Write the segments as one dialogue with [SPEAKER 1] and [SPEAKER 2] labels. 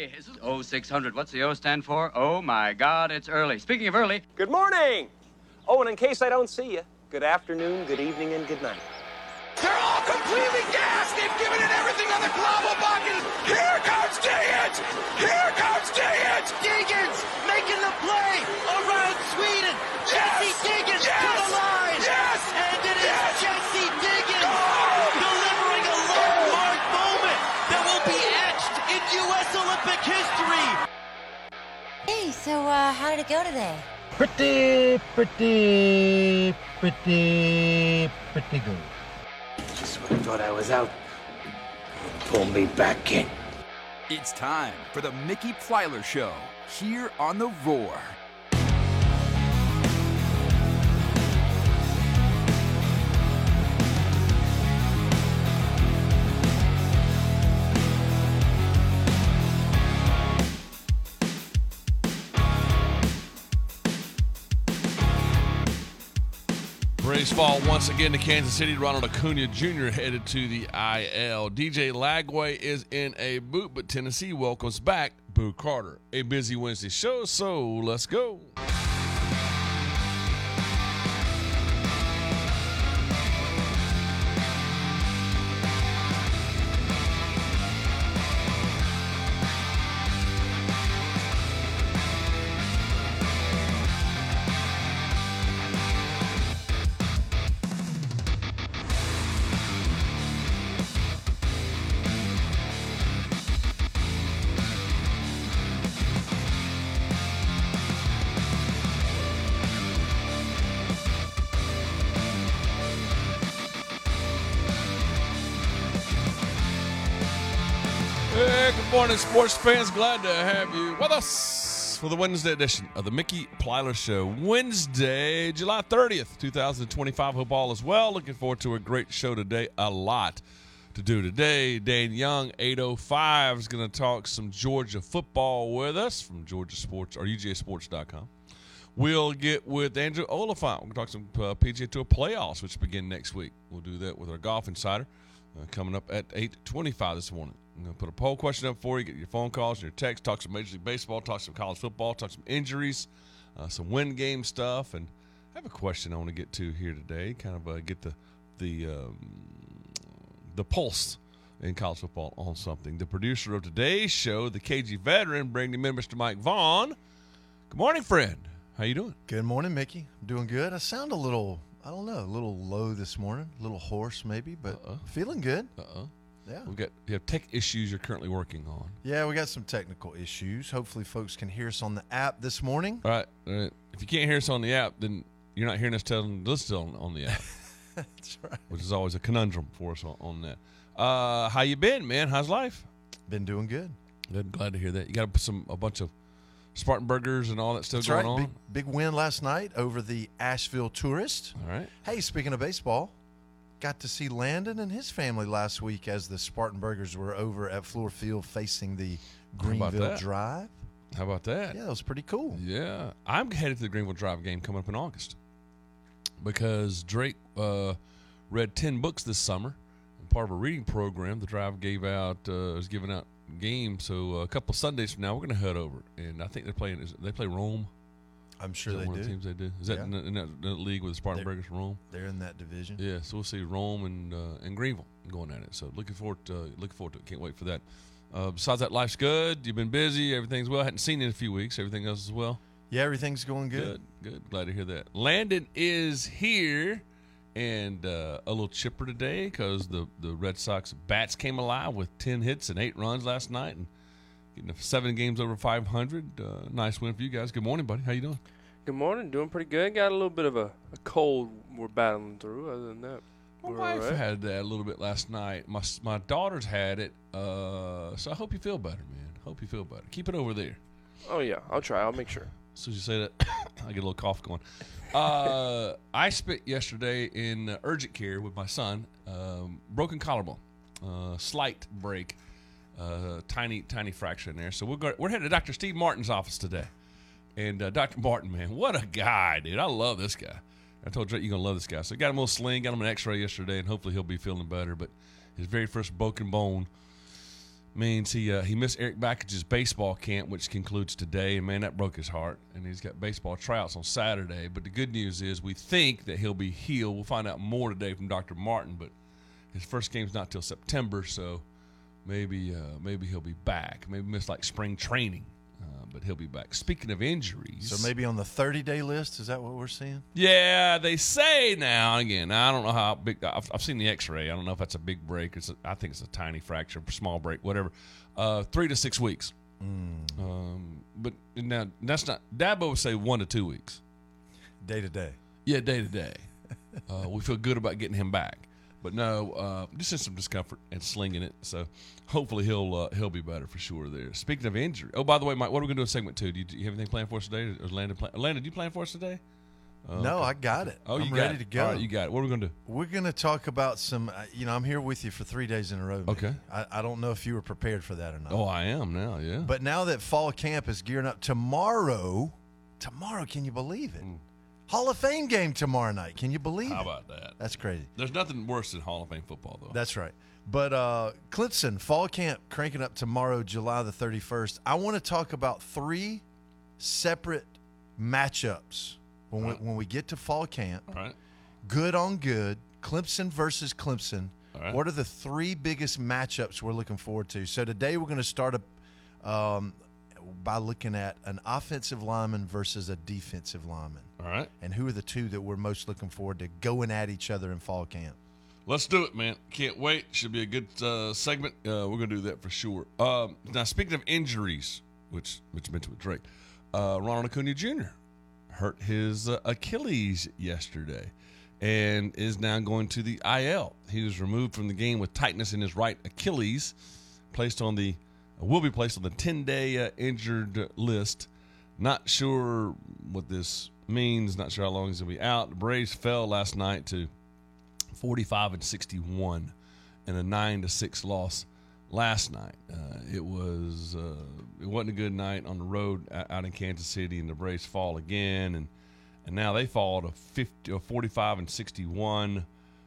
[SPEAKER 1] early. Is it 0600? What's the O stand for? Oh, my God, it's early. Speaking of early...
[SPEAKER 2] Good morning! Oh, and in case I don't see you, good afternoon, good evening, and good night.
[SPEAKER 3] They're all completely gassed! They've given it everything on the global bucket! Here comes Diggins! Here comes Diggins!
[SPEAKER 4] Diggins making the play around Sweden! Jesse Diggins to the line!
[SPEAKER 3] Yes!
[SPEAKER 4] And it is Jesse Diggins delivering a landmark moment that will be etched in U.S. Olympic history!
[SPEAKER 5] Hey, so how did it go today?
[SPEAKER 6] Pretty good.
[SPEAKER 2] Just when I thought I was out, pull me back in.
[SPEAKER 7] It's time for the Mickey Plyler Show here on The Roar.
[SPEAKER 8] Braves fall once again to Kansas City. Ronald Acuna Jr. headed to the IL. DJ Lagway is in a boot, but Tennessee welcomes back Boo Carter. A busy Wednesday show, so let's go. Hey, good morning, sports fans. Glad to have you with us for the Wednesday edition of the Mickey Plyler Show. Wednesday, July 30th, 2025. Hope all is well. Looking forward to a great show today. A lot to do today. Dan Young, 8:05, is going to talk some Georgia football with us from Georgia Sports or UGAsports.com. We'll get with Andrew Oliphant. We're going to talk some PGA Tour playoffs, which begin next week. We'll do that with our golf insider coming up at 8:25 this morning. I'm going to put a poll question up for you, get your phone calls and your texts, talk some Major League Baseball, talk some college football, talk some injuries, some win game stuff. And I have a question I want to get to here today, kind of get the pulse in college football on something. The producer of today's show, the KG veteran, bringing in Mr. Mike Vaughn. Good morning, friend. How you doing?
[SPEAKER 6] Good morning, Mickey. I'm doing good. I sound a little, I don't know, a little low this morning, a little hoarse maybe, but feeling good. Yeah.
[SPEAKER 8] You have tech issues you're currently working on.
[SPEAKER 6] Yeah, we got some technical issues. Hopefully folks can hear us on the app this morning.
[SPEAKER 8] All right. If you can't hear us on the app, then you're not hearing us tell them to listen on the app.
[SPEAKER 6] That's right.
[SPEAKER 8] Which is always a conundrum for us on that. How you been, man? How's life?
[SPEAKER 6] Been doing good.
[SPEAKER 8] Good. Glad to hear that. You got a bunch of Spartan burgers and all that still going on?
[SPEAKER 6] Big win last night over the Asheville Tourist.
[SPEAKER 8] All right.
[SPEAKER 6] Hey, speaking of baseball, got to see Landon and his family last week as the Spartan Burgers were over at Fluor Field facing the Greenville Drive.
[SPEAKER 8] How about that?
[SPEAKER 6] Yeah, that was pretty cool.
[SPEAKER 8] Yeah. I'm headed to the Greenville Drive game coming up in August because Drake read 10 books this summer. And part of a reading program the Drive is giving out games. So a couple of Sundays from now, we're going to head over. And I think they play Rome.
[SPEAKER 6] I'm sure they do.
[SPEAKER 8] One of the teams they do. Is that in that league with the Spartan Burgers from Rome?
[SPEAKER 6] They're in that division.
[SPEAKER 8] Yeah, so we'll see Rome and Greenville going at it. So looking forward to it. Can't wait for that. Besides that, life's good. You've been busy. Everything's well. Hadn't seen you in a few weeks. Everything else is well.
[SPEAKER 6] Yeah, everything's going good.
[SPEAKER 8] Good. Glad to hear that. Landon is here and a little chipper today because the Red Sox bats came alive with 10 hits and 8 runs last night and getting 7 games over 500. Nice win for you guys. Good morning, buddy. How you doing?
[SPEAKER 9] Good morning. Doing pretty good. Got a little bit of a cold we're battling through. Other than that,
[SPEAKER 8] my wife had that a little bit last night. My daughter's had it. So I hope you feel better, man. Hope you feel better. Keep it over there.
[SPEAKER 9] Oh, yeah. I'll try. I'll make sure.
[SPEAKER 8] As soon as you say that, I get a little cough going. I spent yesterday in urgent care with my son. Broken collarbone. Slight break. Tiny fracture in there. So we're headed to Dr. Steve Martin's office today. And Dr. Martin, man, what a guy, dude. I love this guy. I told Drake you're going to love this guy. So got him a little sling, got him an x-ray yesterday, and hopefully he'll be feeling better. But his very first broken bone means he missed Eric Backage's baseball camp, which concludes today, and man, that broke his heart. And he's got baseball tryouts on Saturday. But the good news is we think that he'll be healed. We'll find out more today from Dr. Martin, but his first game's not till September, so maybe he'll be back. Maybe miss like spring training, but he'll be back. Speaking of injuries,
[SPEAKER 6] So maybe on the 30-day list, is that what we're seeing?
[SPEAKER 8] yeah, they say now. Again, I don't know how big. I've seen the X-ray. I don't know if that's a big break. I think it's a tiny fracture, small break, whatever. 3 to 6 weeks. But now that's not. Dabo would say 1 to 2 weeks.
[SPEAKER 6] Day to day.
[SPEAKER 8] Yeah, day to day. We feel good about getting him back, but no, just in some discomfort and slinging it. So hopefully he'll be better for sure there. Speaking of injury, oh, by the way, Mike, what are we going to do in segment 2? Do you have anything planned for us today? Or Landon, do you plan for us today?
[SPEAKER 6] No, I got it.
[SPEAKER 8] Oh,
[SPEAKER 6] I'm
[SPEAKER 8] you got
[SPEAKER 6] ready
[SPEAKER 8] it.
[SPEAKER 6] to go.
[SPEAKER 8] All right, you got it. What are we going to do?
[SPEAKER 6] We're going to talk about some, I'm here with you for 3 days in a row. Mickey.
[SPEAKER 8] Okay.
[SPEAKER 6] I don't know if you were prepared for that or not.
[SPEAKER 8] Oh, I am now, yeah.
[SPEAKER 6] But now that fall camp is gearing up, tomorrow, can you believe it? Hall of Fame game tomorrow night. Can you believe
[SPEAKER 8] How
[SPEAKER 6] it?
[SPEAKER 8] about that?
[SPEAKER 6] That's crazy.
[SPEAKER 8] There's nothing worse than Hall of Fame football, though.
[SPEAKER 6] That's right. But Clemson, fall camp cranking up tomorrow, July the 31st. I want to talk about 3 separate matchups when we get to fall camp.
[SPEAKER 8] All right.
[SPEAKER 6] Good on good, Clemson versus Clemson.
[SPEAKER 8] All right.
[SPEAKER 6] What are the 3 biggest matchups we're looking forward to? So today we're going to start by looking at an offensive lineman versus a defensive lineman.
[SPEAKER 8] All right.
[SPEAKER 6] And who are the 2 that we're most looking forward to going at each other in fall camp?
[SPEAKER 8] Let's do it, man. Can't wait. Should be a good segment. We're going to do that for sure. Now, speaking of injuries, which mentioned with Drake, Ronald Acuna Jr. hurt his Achilles yesterday and is now going to the IL. He was removed from the game with tightness in his right Achilles, will be placed on the 10-day injured list. Not sure what this means. Not sure how long he's going to be out. The Braves fell last night to 45-61 in a 9-6 loss last night. It wasn't a good night on the road out in Kansas City, and the Braves fall again, and now they fall to 45-61.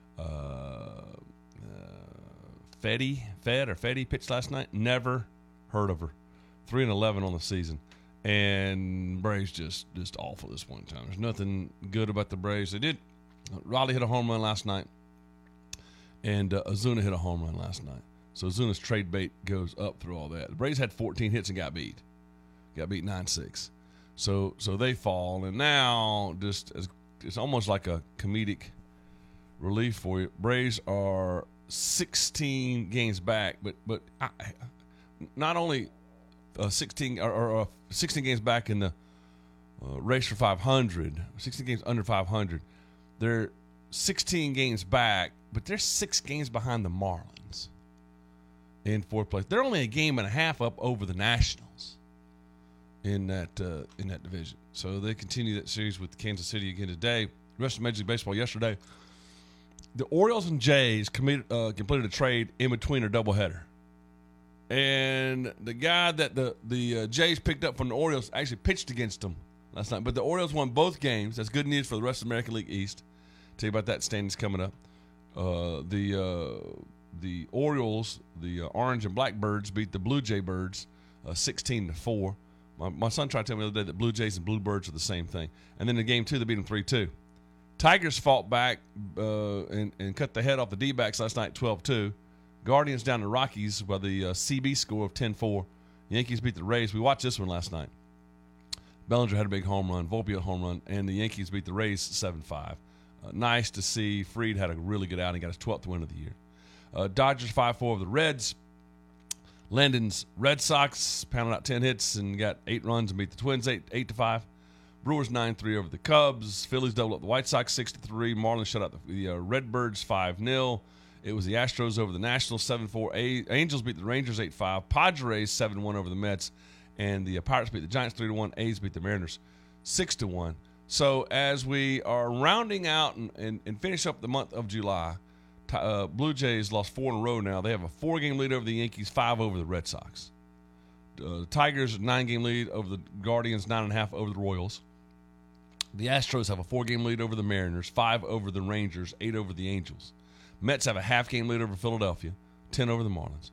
[SPEAKER 8] Fetty pitched last night. Never heard of her. 3-11 on the season, and Braves just awful at this point in time. There's nothing good about the Braves. Raleigh hit a home run last night, and Ozuna hit a home run last night. So Ozuna's trade bait goes up through all that. The Braves had 14 hits and got beat 9-6. So they fall, and now it's almost like a comedic relief for you. Braves are 16 games back, but not only 16 games back in the race for 500, 16 games under 500. They're 16 games back, but they're 6 games behind the Marlins in 4th place. They're only a game and a half up over the Nationals in that division. So they continue that series with Kansas City again today. The rest of Major League Baseball yesterday, the Orioles and Jays completed a trade in between a doubleheader. And the guy that the Jays picked up from the Orioles actually pitched against them last night. But the Orioles won both games. That's good news for the rest of the American League East. Tell you about that standings coming up. The Orioles, the Orange and Black Birds, beat the Blue Jay Birds 16-4. My son tried to tell me the other day that Blue Jays and Blue Birds are the same thing. And then in game 2, they beat them 3-2. Tigers fought back and cut the head off the D-backs last night 12-2. Guardians down the Rockies by the CB score of 10-4. Yankees beat the Rays. We watched this one last night. Bellinger had a big home run, Volpe a home run, and the Yankees beat the Rays 7-5. Nice to see. Fried had a really good outing, got his 12th win of the year. Dodgers 5-4 of the Reds. Landon's Red Sox pounded out 10 hits and got 8 runs and beat the Twins 8-5. Brewers 9-3 over the Cubs. Phillies doubled up the White Sox 6-3. Marlins shut out the Redbirds 5-0. It was the Astros over the Nationals 7-4. Angels beat the Rangers 8-5. Padres 7-1 over the Mets. And the Pirates beat the Giants 3-1. A's beat the Mariners 6-1. So as we are rounding out and finish up the month of July, Blue Jays lost 4 in a row now. They have a 4-game lead over the Yankees, 5 over the Red Sox. Tigers, 9-game lead over the Guardians, 9.5 over the Royals. The Astros have a 4-game lead over the Mariners, 5 over the Rangers, 8 over the Angels. Mets have a half-game lead over Philadelphia, 10 over the Marlins.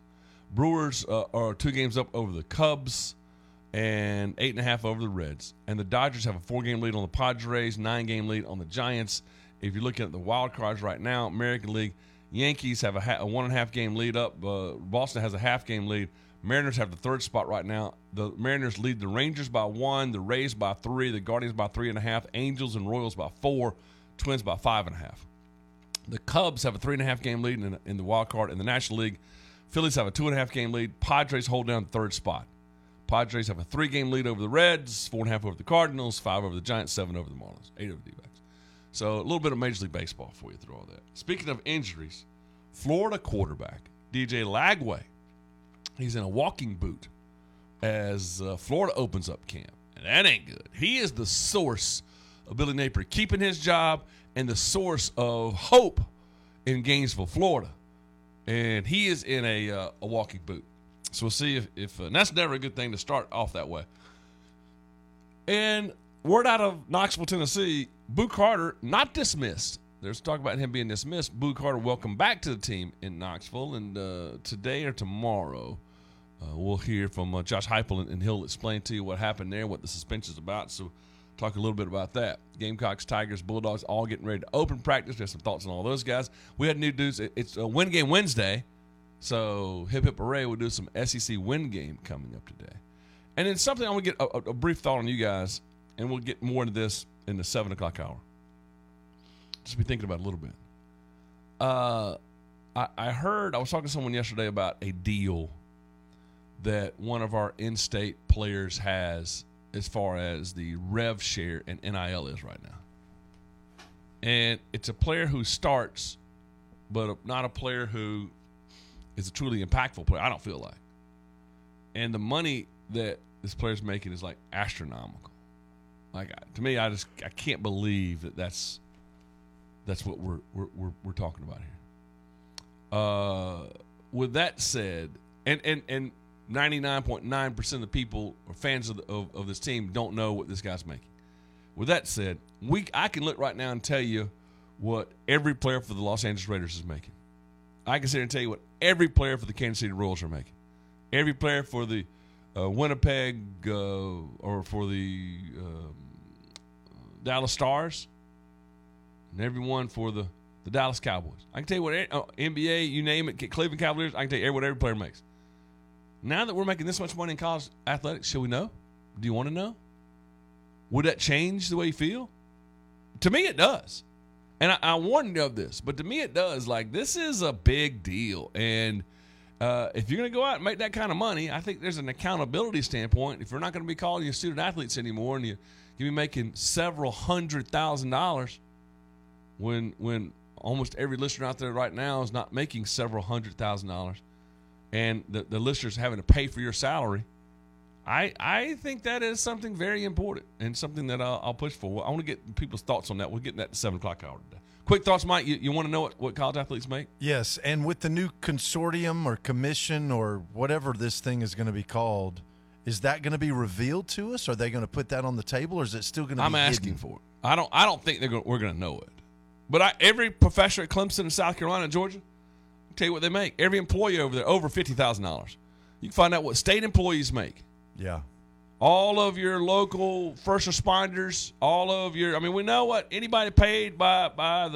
[SPEAKER 8] Brewers are 2 games up over the Cubs and 8.5 over the Reds. And the Dodgers have a 4-game lead on the Padres, 9-game lead on the Giants. If you're looking at the wild cards right now, American League, Yankees have a 1.5-game lead up. Boston has a half-game lead. Mariners have the 3rd spot right now. The Mariners lead the Rangers by 1, the Rays by 3, the Guardians by 3.5, Angels and Royals by 4, Twins by 5.5. The Cubs have a 3.5-game lead in the wild card. In the National League, Phillies have a 2.5-game lead. Padres hold down the 3rd spot. Padres have a 3-game lead over the Reds, 4.5 over the Cardinals, 5 over the Giants, 7 over the Marlins, 8 over the D-backs. So a little bit of Major League Baseball for you through all that. Speaking of injuries, Florida quarterback DJ Lagway, he's in a walking boot as Florida opens up camp. And that ain't good. He is the source of Billy Napier keeping his job and the source of hope in Gainesville, Florida. And he is in a walking boot. So we'll see if and that's never a good thing to start off that way. And word out of Knoxville, Tennessee, Boo Carter not dismissed. There's talk about him being dismissed. Boo Carter welcome back to the team in Knoxville. And today or tomorrow, we'll hear from Josh Heupel, and he'll explain to you what happened there, what the suspension's about. So talk a little bit about that. Gamecocks, Tigers, Bulldogs all getting ready to open practice. There's some thoughts on all those guys. We had new dudes. It's a Win Game Wednesday. So hip, hip, hooray. We'll do some SEC Win Game coming up today. And then something I want to get a brief thought on you guys, and we'll get more into this in the 7 o'clock hour. Just be thinking about it a little bit. I was talking to someone yesterday about a deal that one of our in-state players has as far as the rev share and NIL is right now. And it's a player who starts, but not a player who is a truly impactful player, I don't feel like. And the money that this player's making is like astronomical. Like, to me, I can't believe that's what we're talking about here. With that said, and 99.9% of the people or fans of this team don't know what this guy's making. With that said, I can look right now and tell you what every player for the Los Angeles Raiders is making. I can sit here and tell you what every player for the Kansas City Royals are making. Every player for the Winnipeg or for the Dallas Stars, and everyone for the Dallas Cowboys. I can tell you what NBA, you name it, Cleveland Cavaliers, I can tell you what every player makes. Now that we're making this much money in college athletics, should we know? Do you want to know? Would that change the way you feel? To me, it does. And I warned you of this, but to me it does. Like, this is a big deal. And if you're going to go out and make that kind of money, I think there's an accountability standpoint. If you're not going to be calling you student athletes anymore and you'll be making several $100,000 when almost every listener out there right now is not making several $100,000 and the listeners having to pay for your salary, I think that is something very important and something that I'll push for. I want to get people's thoughts on that. We'll get in that 7 o'clock hour today. Quick thoughts, Mike. You want to know what college athletes make?
[SPEAKER 6] Yes, and with the new consortium or commission or whatever this thing is going to be called, is that going to be revealed to us? Are they going to put that on the table, or is it still going to be
[SPEAKER 8] I'm asking for it. I don't think we're going to know it. But every professor at Clemson and South Carolina and Georgia, I'll tell you what they make. Every employee over there, over $50,000. You can find out what state employees make.
[SPEAKER 6] Yeah.
[SPEAKER 8] All of your local first responders, we know what anybody paid by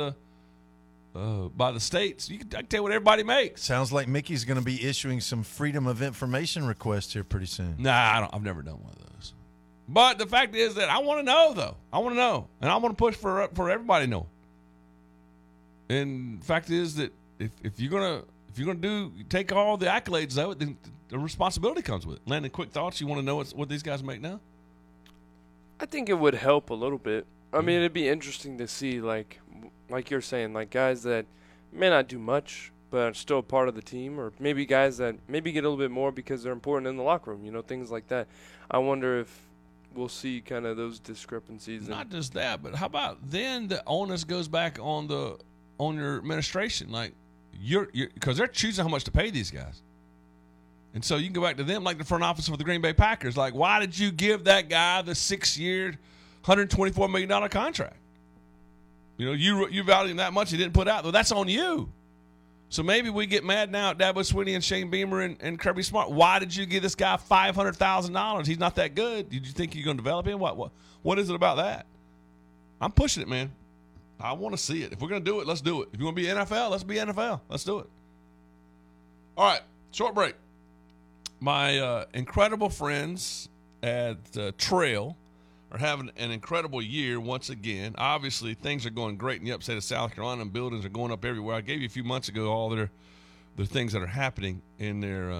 [SPEAKER 8] the states. I can tell you what everybody makes.
[SPEAKER 6] Sounds like Mickey's going to be issuing some Freedom of Information requests here pretty soon.
[SPEAKER 8] Nah, I've never done one of those. But the fact is that I want to know, though. I want to know, and I want to push for everybody to know. And the fact is that if you're gonna take all the accolades of it, then the responsibility comes with it. Landon, quick thoughts. You want to know what these guys make now?
[SPEAKER 9] I think it would help a little bit. I mean, it'd be interesting to see, like you're saying, like guys that may not do much but are still part of the team, or maybe guys that maybe get a little bit more because they're important in the locker room. Things like that. I wonder if we'll see kind of those discrepancies.
[SPEAKER 8] Not just that, but how about then the onus goes back on your administration, like because they're choosing how much to pay these guys. And so you can go back to them, like the front office for the Green Bay Packers. Like, why did you give that guy the 6-year, $124 million contract? You valued him that much, he didn't put out. Well, that's on you. So maybe we get mad now at Dabo Swinney and Shane Beamer and Kirby Smart. Why did you give this guy $500,000? He's not that good. Did you think you're going to develop him? What is it about that? I'm pushing it, man. I want to see it. If we're going to do it, let's do it. If you want to be NFL, let's be NFL. Let's do it. All right, short break. My incredible friends at Trail are having an incredible year once again. Obviously, things are going great in the upstate of South Carolina, and buildings are going up everywhere. I gave you a few months ago all their things that are happening in their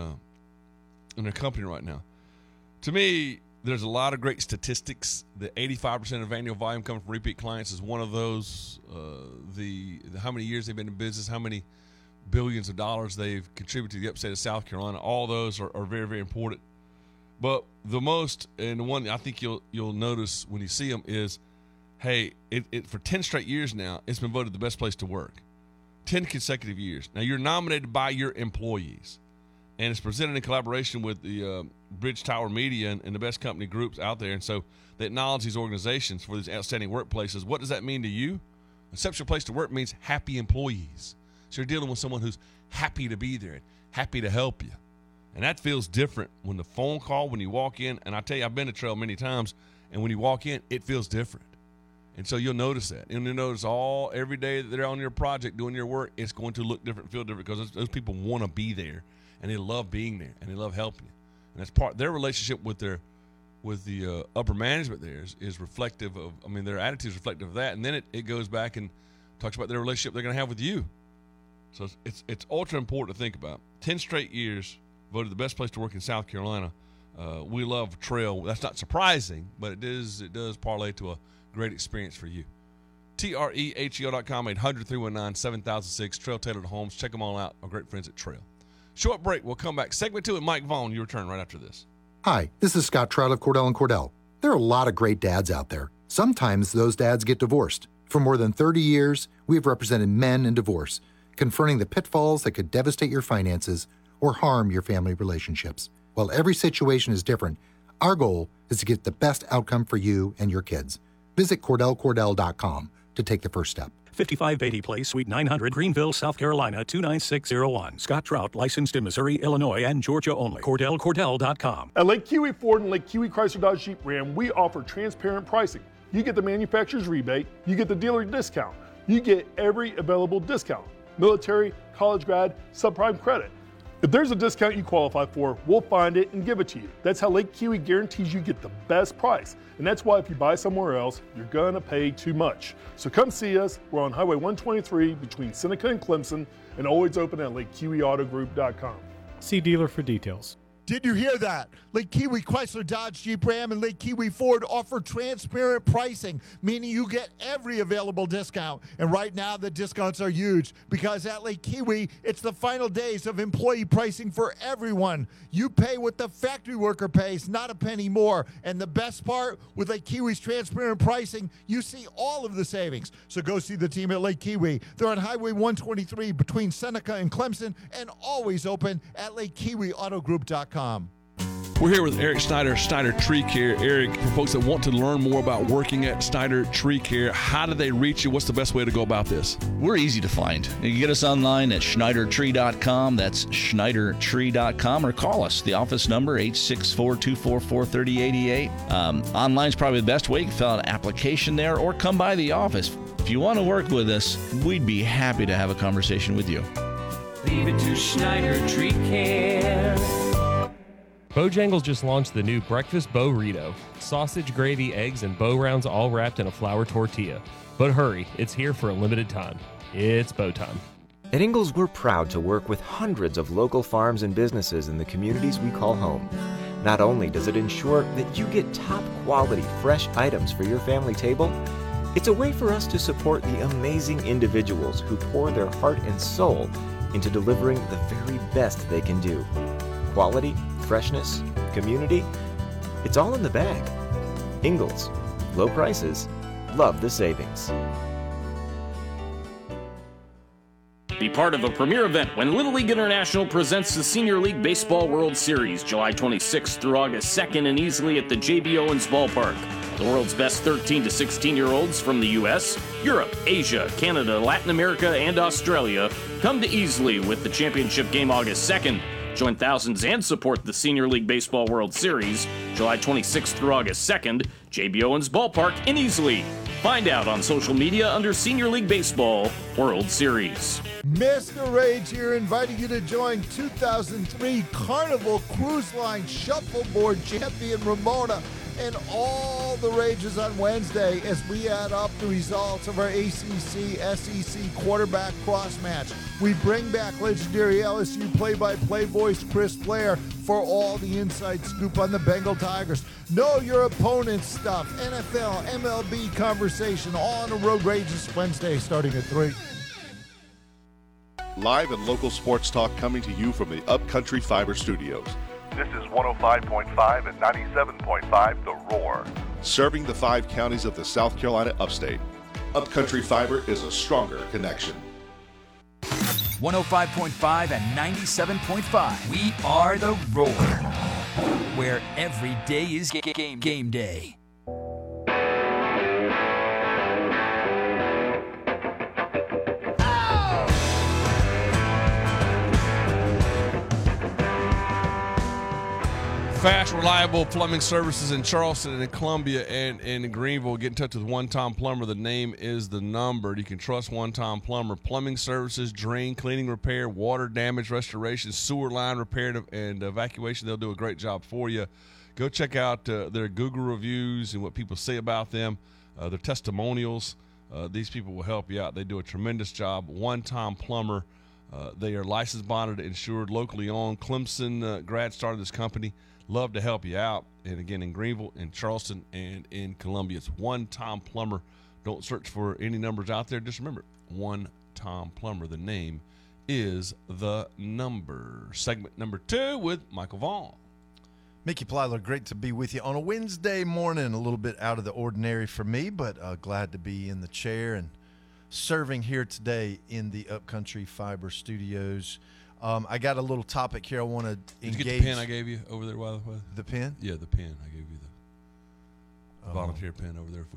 [SPEAKER 8] company right now. To me, there's a lot of great statistics. The 85% of annual volume coming from repeat clients is one of those. The how many years they've been in business, how many billions of dollars they've contributed to the upstate of South Carolina. All those are very, very important. But the most, and the one I think you'll notice when you see them is, hey, it for 10 straight years now, it's been voted the best place to work. 10 consecutive years. Now, you're nominated by your employees, and it's presented in collaboration with the Bridge Tower Media and the best company groups out there. And so they acknowledge these organizations for these outstanding workplaces. What does that mean to you? Exceptional place to work means happy employees. So you're dealing with someone who's happy to be there, happy to help you. And that feels different when the phone call, when you walk in, and I tell you, I've been to Trail many times, and when you walk in, it feels different. And so you'll notice that. And you'll notice every day that they're on your project doing your work, it's going to look different, feel different, because those people want to be there, and they love being there, and they love helping you. And that's part their relationship with the upper management there is reflective of, their attitude is reflective of that. And then it goes back and talks about their relationship they're going to have with you. So it's ultra important to think about. 10 straight years voted the best place to work in South Carolina. We love Trail. That's not surprising, but it does parlay to a great experience for you. TREHEO.com, 800-319-7006, Trail Tailored Homes. Check them all out. Our great friends at Trail. Short break. We'll come back. Segment 2 with Mike Vaughn. You return right after this.
[SPEAKER 10] Hi, this is Scott Trout of Cordell & Cordell. There are a lot of great dads out there. Sometimes those dads get divorced. For more than 30 years, we've represented men in divorce, confronting the pitfalls that could devastate your finances or harm your family relationships. While every situation is different, our goal is to get the best outcome for you and your kids. Visit CordellCordell.com to take the first step.
[SPEAKER 11] 55 Beatty Place, Suite 900, Greenville, South Carolina, 29601. Scott Trout, licensed in Missouri, Illinois, and Georgia only. CordellCordell.com.
[SPEAKER 12] At Lake Kiwi Ford and Lake Kiwi Chrysler Dodge Jeep Ram, we offer transparent pricing. You get the manufacturer's rebate, you get the dealer discount, you get every available discount. Military, college grad, subprime credit. If there's a discount you qualify for, we'll find it and give it to you. That's how Lake Kiwi guarantees you get the best price. And that's why if you buy somewhere else, you're gonna pay too much. So come see us. We're on Highway 123 between Seneca and Clemson, and always open at LakeKiwiAutoGroup.com.
[SPEAKER 13] See dealer for details.
[SPEAKER 14] Did you hear that? Lake Kiwi Chrysler Dodge Jeep Ram and Lake Kiwi Ford offer transparent pricing, meaning you get every available discount. And right now the discounts are huge because at Lake Kiwi, it's the final days of employee pricing for everyone. You pay what the factory worker pays, not a penny more. And the best part, with Lake Kiwi's transparent pricing, you see all of the savings. So go see the team at Lake Kiwi. They're on Highway 123 between Seneca and Clemson, and always open at LakeKiwiAutoGroup.com.
[SPEAKER 8] We're here with Eric Snyder, Snyder Tree Care. Eric, for folks that want to learn more about working at Snyder Tree Care, how do they reach you? What's the best way to go about this?
[SPEAKER 15] We're easy to find. You can get us online at SchneiderTree.com. That's SchneiderTree.com, or call us. The office number, 864-244-3088. Online's probably the best way. You can fill out an application there or come by the office. If you want to work with us, we'd be happy to have a conversation with you.
[SPEAKER 16] Leave it to Schneider Tree Care.
[SPEAKER 17] Bojangles just launched the new Breakfast Burrito. Sausage, gravy, eggs, and bow rounds all wrapped in a flour tortilla. But hurry, it's here for a limited time. It's bow time.
[SPEAKER 18] At Ingalls, we're proud to work with hundreds of local farms and businesses in the communities we call home. Not only does it ensure that you get top quality, fresh items for your family table, it's a way for us to support the amazing individuals who pour their heart and soul into delivering the very best they can do. Quality, freshness, community, it's all in the bag. Ingalls, low prices, love the savings.
[SPEAKER 19] Be part of a premier event when Little League International presents the Senior League Baseball World Series, July 26th through August 2nd, and easily at the J.B. Owens Ballpark. The world's best 13 to 16-year-olds from the U.S., Europe, Asia, Canada, Latin America, and Australia come to Easley with the championship game August 2nd. Join thousands and support the Senior League Baseball World Series, July 26th through August 2nd, J.B. Owens Ballpark in Easley. Find out on social media under Senior League Baseball World Series.
[SPEAKER 14] Mr. Rage here, inviting you to join 2003 Carnival Cruise Line Shuffleboard champion Ramona and all the rages on Wednesday as we add up the results of our ACC-SEC quarterback cross match. We bring back legendary LSU play-by-play voice Chris Blair for all the inside scoop on the Bengal Tigers. Know your opponent's stuff, NFL, MLB conversation, all on a Road Rages Wednesday starting at 3.
[SPEAKER 20] Live and local sports talk coming to you from the Upcountry Fiber Studios.
[SPEAKER 21] This is 105.5 and 97.5 The Roar.
[SPEAKER 20] Serving the 5 counties of the South Carolina upstate. Upcountry Fiber is a stronger connection.
[SPEAKER 7] 105.5 and 97.5. We are The Roar, where every day is game day.
[SPEAKER 8] Fast, reliable plumbing services in Charleston and in Columbia and in Greenville. Get in touch with One Tom Plumber. The name is the number. You can trust One Tom Plumber. Plumbing services, drain, cleaning, repair, water damage restoration, sewer line repair and evacuation. They'll do a great job for you. Go check out their Google reviews and what people say about them, their testimonials. These people will help you out. They do a tremendous job. One Tom Plumber. They are licensed, bonded, insured, locally owned. Clemson grad started this company. Love to help you out. And again, in Greenville, in Charleston, and in Columbia, it's One Tom Plumber. Don't search for any numbers out there. Just remember, One Tom Plumber. The name is the number. Segment number 2 with Michael Vaughn.
[SPEAKER 6] Mickey Plyler, great to be with you on a Wednesday morning. A little bit out of the ordinary for me, but glad to be in the chair and serving here today in the Upcountry Fiber Studios. I got a little topic here I want to engage.
[SPEAKER 8] Did you get the pen I gave you over there, by the way?
[SPEAKER 6] The pen?
[SPEAKER 8] Yeah, the pen. I gave you the volunteer pen over there.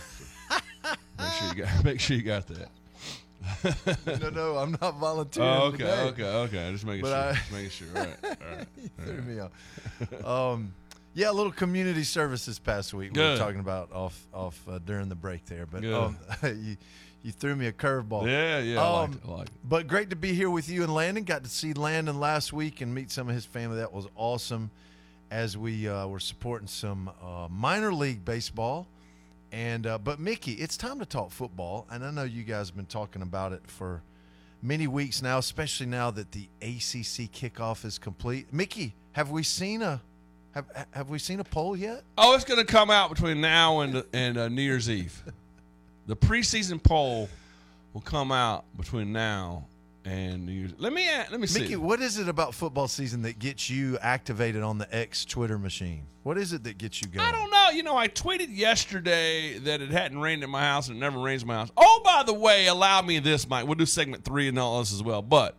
[SPEAKER 8] Make sure you got that.
[SPEAKER 6] No, I'm not volunteering.
[SPEAKER 8] Oh,
[SPEAKER 6] today.
[SPEAKER 8] Okay. Just making sure. All right.
[SPEAKER 6] You threw me off. Yeah, a little community service this past week.
[SPEAKER 8] Good.
[SPEAKER 6] We were talking about off during the break there, but you threw me a curveball.
[SPEAKER 8] Yeah, I like it.
[SPEAKER 6] But great to be here with you and Landon. Got to see Landon last week and meet some of his family. That was awesome as we were supporting some minor league baseball. And but, Mickey, it's time to talk football. And I know you guys have been talking about it for many weeks now, especially now that the ACC kickoff is complete. Mickey, have we seen a poll yet?
[SPEAKER 8] Oh, it's going to come out between now and New Year's Eve. The preseason poll will come out between now and New Year's. Let me see.
[SPEAKER 6] Mickey, what is it about football season that gets you activated on the X Twitter machine? What is it that gets you going?
[SPEAKER 8] I don't know. You know, I tweeted yesterday that it hadn't rained at my house and it never rains at my house. Oh, by the way, allow me this, Mike. We'll do segment 3 and all this as well. But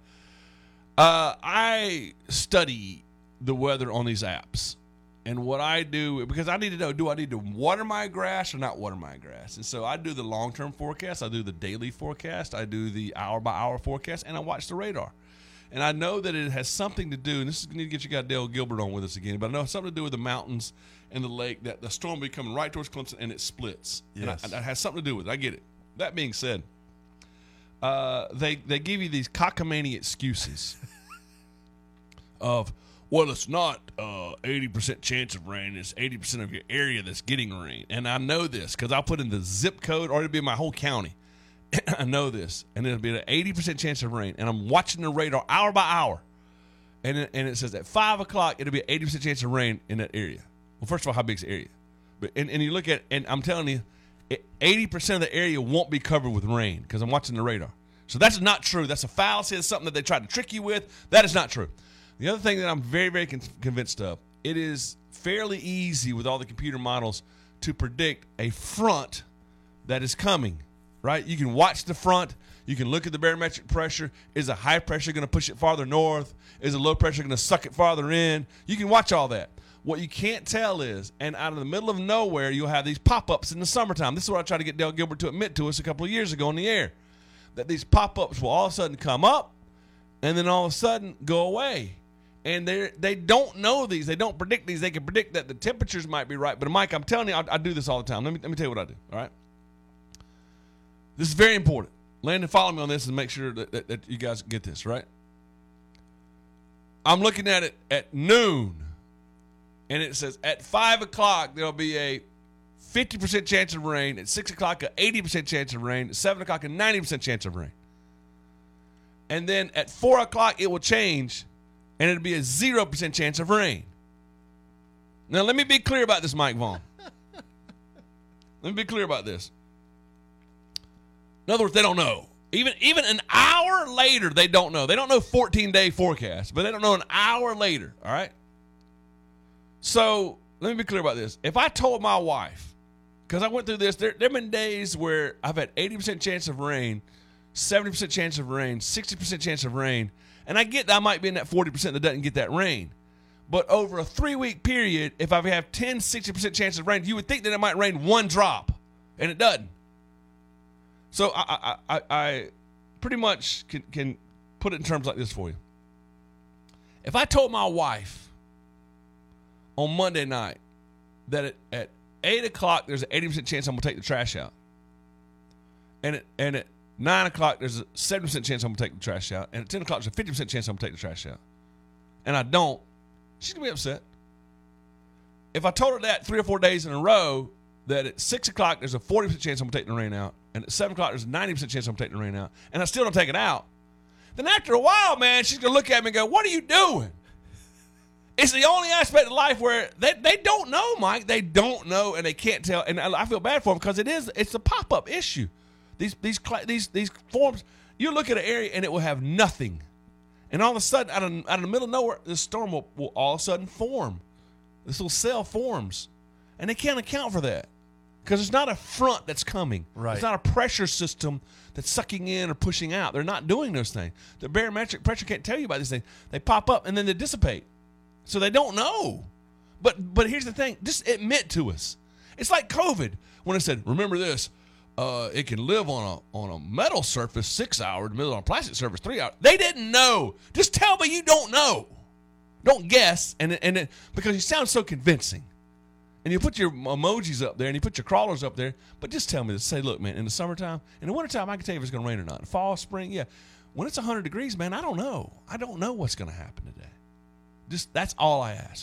[SPEAKER 8] I study the weather on these apps. And what I do, because I need to know, do I need to water my grass or not water my grass? And so I do the long-term forecast, I do the daily forecast, I do the hour-by-hour forecast, and I watch the radar. And I know that it has something to do, and this is going to get you got Dale Gilbert on with us again, but I know it's something to do with the mountains and the lake, that the storm will be coming right towards Clemson, and it splits.
[SPEAKER 6] Yes.
[SPEAKER 8] And that has something to do with it. I get it. That being said, they give you these cockamamie excuses of, well, it's not 80% chance of rain. It's 80% of your area that's getting rain. And I know this because I'll put in the zip code, or it'll be my whole county. I know this. And it'll be an 80% chance of rain. And I'm watching the radar hour by hour. And it says at 5 o'clock, it'll be an 80% chance of rain in that area. Well, first of all, how big's the area? But and you look at, and I'm telling you, 80% of the area won't be covered with rain because I'm watching the radar. So that's not true. That's a fallacy. It's something that they tried to trick you with. That is not true. The other thing that I'm very, very convinced of, it is fairly easy with all the computer models to predict a front that is coming, right? You can watch the front. You can look at the barometric pressure. Is a high pressure going to push it farther north? Is a low pressure going to suck it farther in? You can watch all that. What you can't tell is, and out of the middle of nowhere, you'll have these pop-ups in the summertime. This is what I tried to get Dale Gilbert to admit to us a couple of years ago on the air, that these pop-ups will all of a sudden come up and then all of a sudden go away. And they don't know these. They don't predict these. They can predict that the temperatures might be right. But, Mike, I'm telling you, I do this all the time. Let me tell you what I do, all right? This is very important. Landon, follow me on this and make sure that you guys get this, right? I'm looking at it at noon, and it says at 5 o'clock there'll be a 50% chance of rain, at 6 o'clock an 80% chance of rain, at 7 o'clock a 90% chance of rain. And then at 4 o'clock it will change, and it'll be a 0% chance of rain. Now let me be clear about this, Mike Vaughn. Let me be clear about this. In other words, they don't know. Even an hour later, they don't know. They don't know 14-day forecast, but they don't know an hour later, all right? So let me be clear about this. If I told my wife, because I went through this, there have been days where I've had 80% chance of rain, 70% chance of rain, 60% chance of rain, and I get that I might be in that 40% that doesn't get that rain. But over a 3-week period, if I have 10, 60% chance of rain, you would think that it might rain one drop, and it doesn't. So I pretty much can put it in terms like this for you. If I told my wife on Monday night that at 8 o'clock there's an 80% chance I'm going to take the trash out, and at 9 o'clock there's a 70% chance I'm going to take the trash out, and at 10 o'clock there's a 50% chance I'm going to take the trash out, and I don't, she's going to be upset. If I told her that 3 or 4 days in a row, that at 6 o'clock there's a 40% chance I'm going to take the rain out, and at 7 o'clock there's a 90% chance I'm going to take the rain out, and I still don't take it out, then after a while, man, she's going to look at me and go, what are you doing? It's the only aspect of life where they don't know, Mike. They don't know, and they can't tell. And I feel bad for them because it's a pop-up issue. These forms, you look at an area and it will have nothing. And all of a sudden, out of the middle of nowhere, this storm will all of a sudden form. This little cell forms. And they can't account for that because it's not a front that's coming.
[SPEAKER 6] Right.
[SPEAKER 8] It's not a pressure system that's sucking in or pushing out. They're not doing those things. The barometric pressure can't tell you about these things. They pop up and then they dissipate. So they don't know. But here's the thing. Just admit to us. It's like COVID when it said, remember this, it can live on a metal surface 6 hours, on a plastic surface 3 hours. They didn't know. Just tell me you don't know. Don't guess. And because you sound so convincing. And you put your emojis up there and you put your crawlers up there. But just tell me this. Say, look, man, in the summertime, in the wintertime, I can tell you if it's going to rain or not. Fall, spring, yeah. When it's 100 degrees, man, I don't know. I don't know what's going to happen today. Just that's all I ask.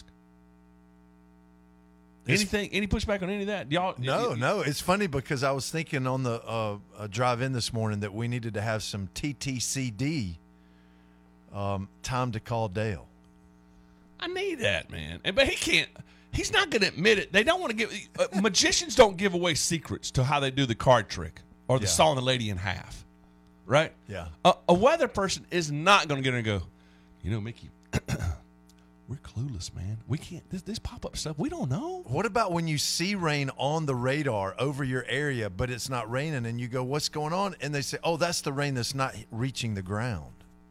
[SPEAKER 8] Anything? Any pushback on any of that? Y'all?
[SPEAKER 6] No. It's funny because I was thinking on the drive in this morning that we needed to have some TTCD time to call Dale.
[SPEAKER 8] I need that, man. But he can't. He's not going to admit it. They don't want to give. Magicians don't give away secrets to how they do the card trick or the sawing the lady in half, right?
[SPEAKER 6] Yeah.
[SPEAKER 8] A weather person is not going to get in and go, you know, Mickey. We're clueless, man. We can't, this pop-up stuff, we don't know.
[SPEAKER 6] What about when you see rain on the radar over your area, but it's not raining, and you go, what's going on? And they say, oh, that's the rain that's not reaching the ground.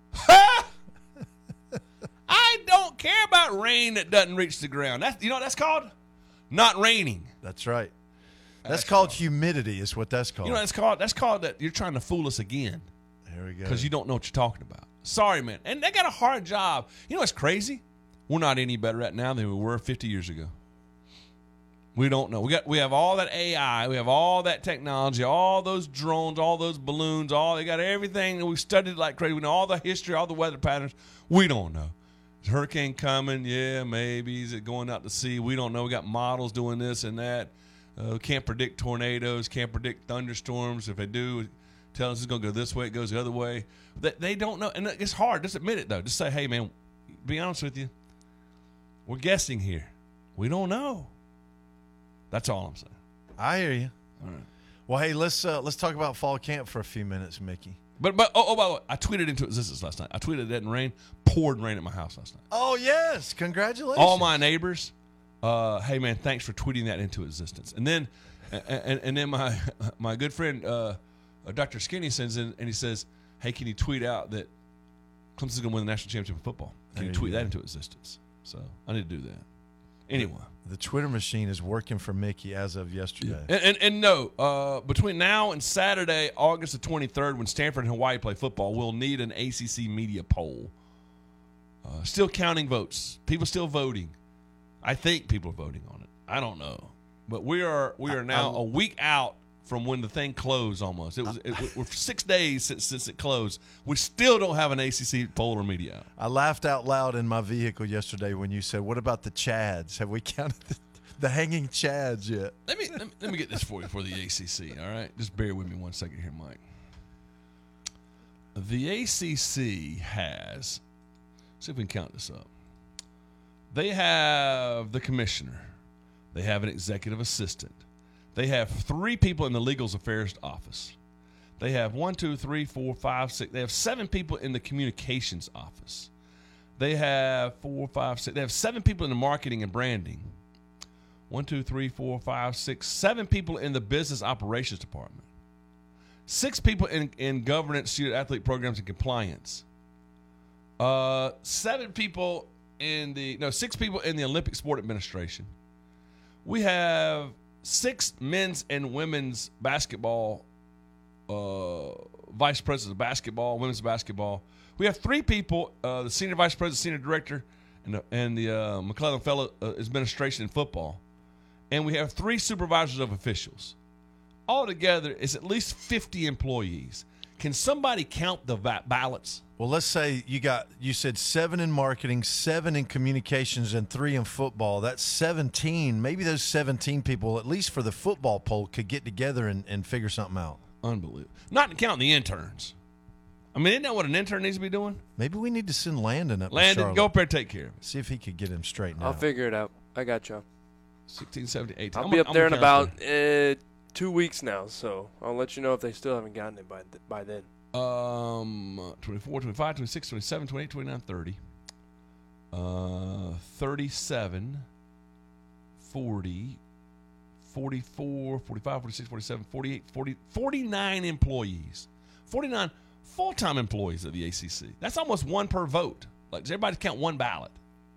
[SPEAKER 8] I don't care about rain that doesn't reach the ground. You know what that's called? Not raining.
[SPEAKER 6] That's right. That's called humidity is what that's called.
[SPEAKER 8] You know what that's called? That's called that you're trying to fool us again.
[SPEAKER 6] There we go.
[SPEAKER 8] Because you don't know what you're talking about. Sorry, man. And they got a hard job. You know what's crazy? We're not any better at now than we were 50 years ago. We don't know. We have all that AI. We have all that technology, all those drones, all those balloons, they got everything. We've studied like crazy. We know all the history, all the weather patterns. We don't know. Is a hurricane coming? Yeah, maybe. Is it going out to sea? We don't know. We got models doing this and that. Can't predict tornadoes. Can't predict thunderstorms. If they do, tell us it's going to go this way. It goes the other way. They don't know. And it's hard. Just admit it, though. Just say, hey, man, be honest with you. We're guessing here. We don't know. That's all I'm saying.
[SPEAKER 6] I hear you.
[SPEAKER 8] All right.
[SPEAKER 6] Well, hey, let's talk about fall camp for a few minutes, Mickey.
[SPEAKER 8] But by the way, I tweeted into existence last night. I tweeted it didn't rain. Poured rain at my house last night.
[SPEAKER 6] Oh yes, congratulations!
[SPEAKER 8] All my neighbors. Hey man, thanks for tweeting that into existence. And then, and then my good friend Dr. Skinny sends in and he says, "Hey, can you tweet out that Clemson's going to win the national championship in football? Can you tweet that into existence?" So I need to do that. Anyway.
[SPEAKER 6] The Twitter machine is working for Mickey as of yesterday.
[SPEAKER 8] And no, between now and Saturday, August the 23rd, when Stanford and Hawaii play football, we'll need an ACC media poll. Still counting votes. People still voting. I think people are voting on it. I don't know. But we are now a week out from when the thing closed almost. We're 6 days since it closed. We still don't have an ACC poll or media out.
[SPEAKER 6] I laughed out loud in my vehicle yesterday when you said, "What about the Chads? Have we counted the hanging Chads yet?"
[SPEAKER 8] Let me get this for you for the ACC, all right? Just bear with me 1 second here, Mike. The ACC has, see if we can count this up. They have the commissioner. They have an executive assistant. They have 3 people in the legal affairs office. They have 1, 2, 3, 4, 5, 6. They have 7 people in the communications office. They have 4, 5, 6. They have 7 people in the marketing and branding. 1, 2, 3, 4, 5, 6. 7 people in the business operations department. 6 people in governance, student athlete programs, and compliance. 6 people in the Olympic Sport Administration. We have 6 men's and women's basketball vice presidents of basketball, women's basketball. We have 3 people, the senior vice president, senior director, and the McClellan Fellow Administration in football. And we have 3 supervisors of officials. Altogether, it's at least 50 employees. Can somebody count the ballots?
[SPEAKER 6] Well, let's say you said 7 in marketing, 7 in communications, and 3 in football. That's 17. Maybe those 17 people, at least for the football poll, could get together and figure something out.
[SPEAKER 8] Unbelievable. Not counting the interns. I mean, isn't that what an intern needs to be doing?
[SPEAKER 6] Maybe we need to send Landon up.
[SPEAKER 8] Landon, go up there and take care of it.
[SPEAKER 6] See if he could get him straightened out.
[SPEAKER 9] I'll figure it out. I got you.
[SPEAKER 8] 16, 17, 18.
[SPEAKER 9] I'll be up there in about 2 weeks now, so I'll let you know if they still haven't gotten it by then.
[SPEAKER 8] 24, 25, 26, 27, 28, 29, 30. 37, 40, 44, 45, 46, 47, 48, 40, 49 employees. 49 full-time employees of the ACC. That's almost 1 per vote. Like, does everybody count 1 ballot?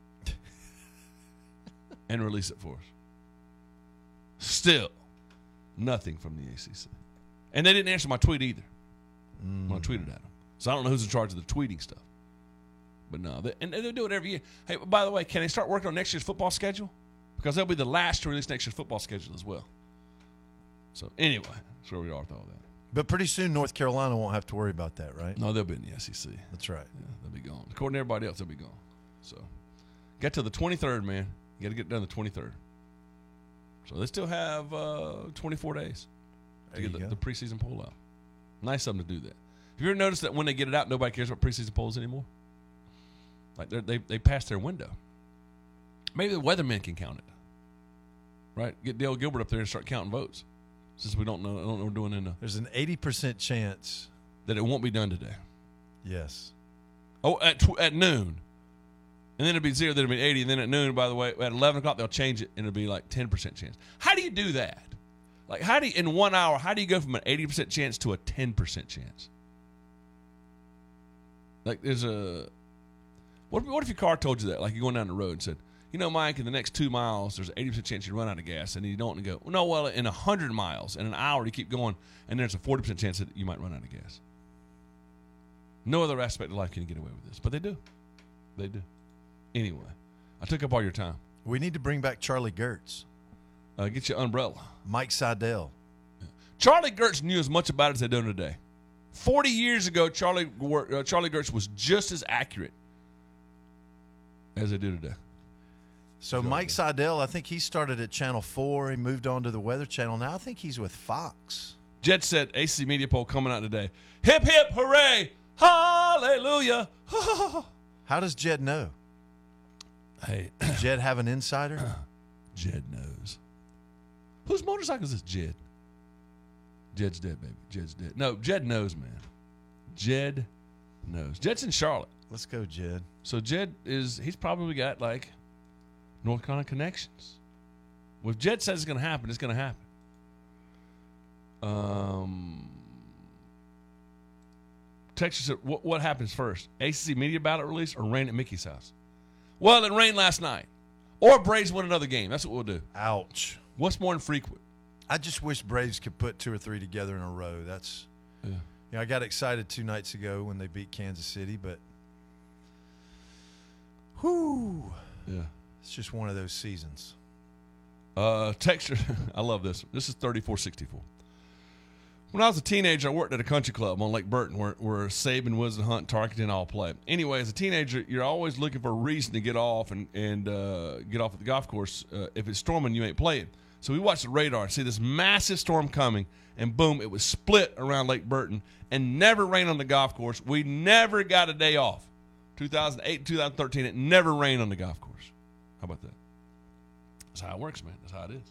[SPEAKER 8] And release it for us. Still, nothing from the ACC. And they didn't answer my tweet either when I tweeted at them. So I don't know who's in charge of the tweeting stuff. But no, they'll do it every year. Hey, by the way, can they start working on next year's football schedule? Because they'll be the last to release next year's football schedule as well. So anyway, that's where we are with all that.
[SPEAKER 6] But pretty soon North Carolina won't have to worry about that, right?
[SPEAKER 8] No, they'll be in the SEC.
[SPEAKER 6] That's right.
[SPEAKER 8] Yeah, they'll be gone. According to everybody else, they'll be gone. So get to the 23rd, man. You got to get done the 23rd. So they still have 24 days to get the preseason poll out. Nice of them to do that. Have you ever noticed that when they get it out, nobody cares about preseason polls anymore? Like they passed their window. Maybe the weathermen can count it. Right? Get Dale Gilbert up there and start counting votes. Since we don't know what we're doing
[SPEAKER 6] There's an 80% chance
[SPEAKER 8] that it won't be done today.
[SPEAKER 6] Yes.
[SPEAKER 8] Oh, at noon. And then it'll be 0, then it'll be 80, and then at noon, by the way, at 11 o'clock, they'll change it, and it'll be like 10% chance. How do you do that? Like, in 1 hour, how do you go from an 80% chance to a 10% chance? Like, there's what if your car told you that? Like, you're going down the road and said, you know, Mike, in the next 2 miles, there's an 80% chance you run out of gas, and you don't go, no, well, in 100 miles, in an hour, you keep going, and there's a 40% chance that you might run out of gas. No other aspect of life can you get away with this, but they do. They do. Anyway, I took up all your time.
[SPEAKER 6] We need to bring back Charlie Gertz.
[SPEAKER 8] Get your umbrella.
[SPEAKER 6] Mike Seidel.
[SPEAKER 8] Yeah. Charlie Gertz knew as much about it as they do today. 40 years ago, Charlie Gertz was just as accurate as they do today.
[SPEAKER 6] So Mike Seidel, I think he started at Channel 4. He moved on to the Weather Channel. Now I think he's with Fox.
[SPEAKER 8] Jed said, ACC Media Poll coming out today. Hip, hip, hooray, hallelujah.
[SPEAKER 6] How does Jed know?
[SPEAKER 8] Hey,
[SPEAKER 6] does Jed have an insider?
[SPEAKER 8] Jed knows. Whose motorcycle is this, Jed? Jed's dead, baby. Jed's dead. No, Jed knows, man. Jed knows. Jed's in Charlotte.
[SPEAKER 6] Let's go, Jed.
[SPEAKER 8] So Jed he's probably got like North Carolina connections. Well, if Jed says it's going to happen, it's going to happen. Texas said, what happens first? ACC media ballot release or rain at Mickey's house? Well, it rained last night. Or Braves win another game. That's what we'll do.
[SPEAKER 6] Ouch.
[SPEAKER 8] What's more infrequent?
[SPEAKER 6] I just wish Braves could put 2 or 3 together in a row. That's, I got excited 2 nights ago when they beat Kansas City, but it's just one of those seasons.
[SPEAKER 8] Texture, I love this. This is 3464. When I was a teenager, I worked at a country club on Lake Burton where Saban, Wisdom Hunt, Tarkenton all play. Anyway, as a teenager, you're always looking for a reason to get off and get off at the golf course. If it's storming, you ain't playing. So we watched the radar and see this massive storm coming, and boom, it was split around Lake Burton and never rained on the golf course. We never got a day off. 2008, 2013, it never rained on the golf course. How about that? That's how it works, man. That's how it is.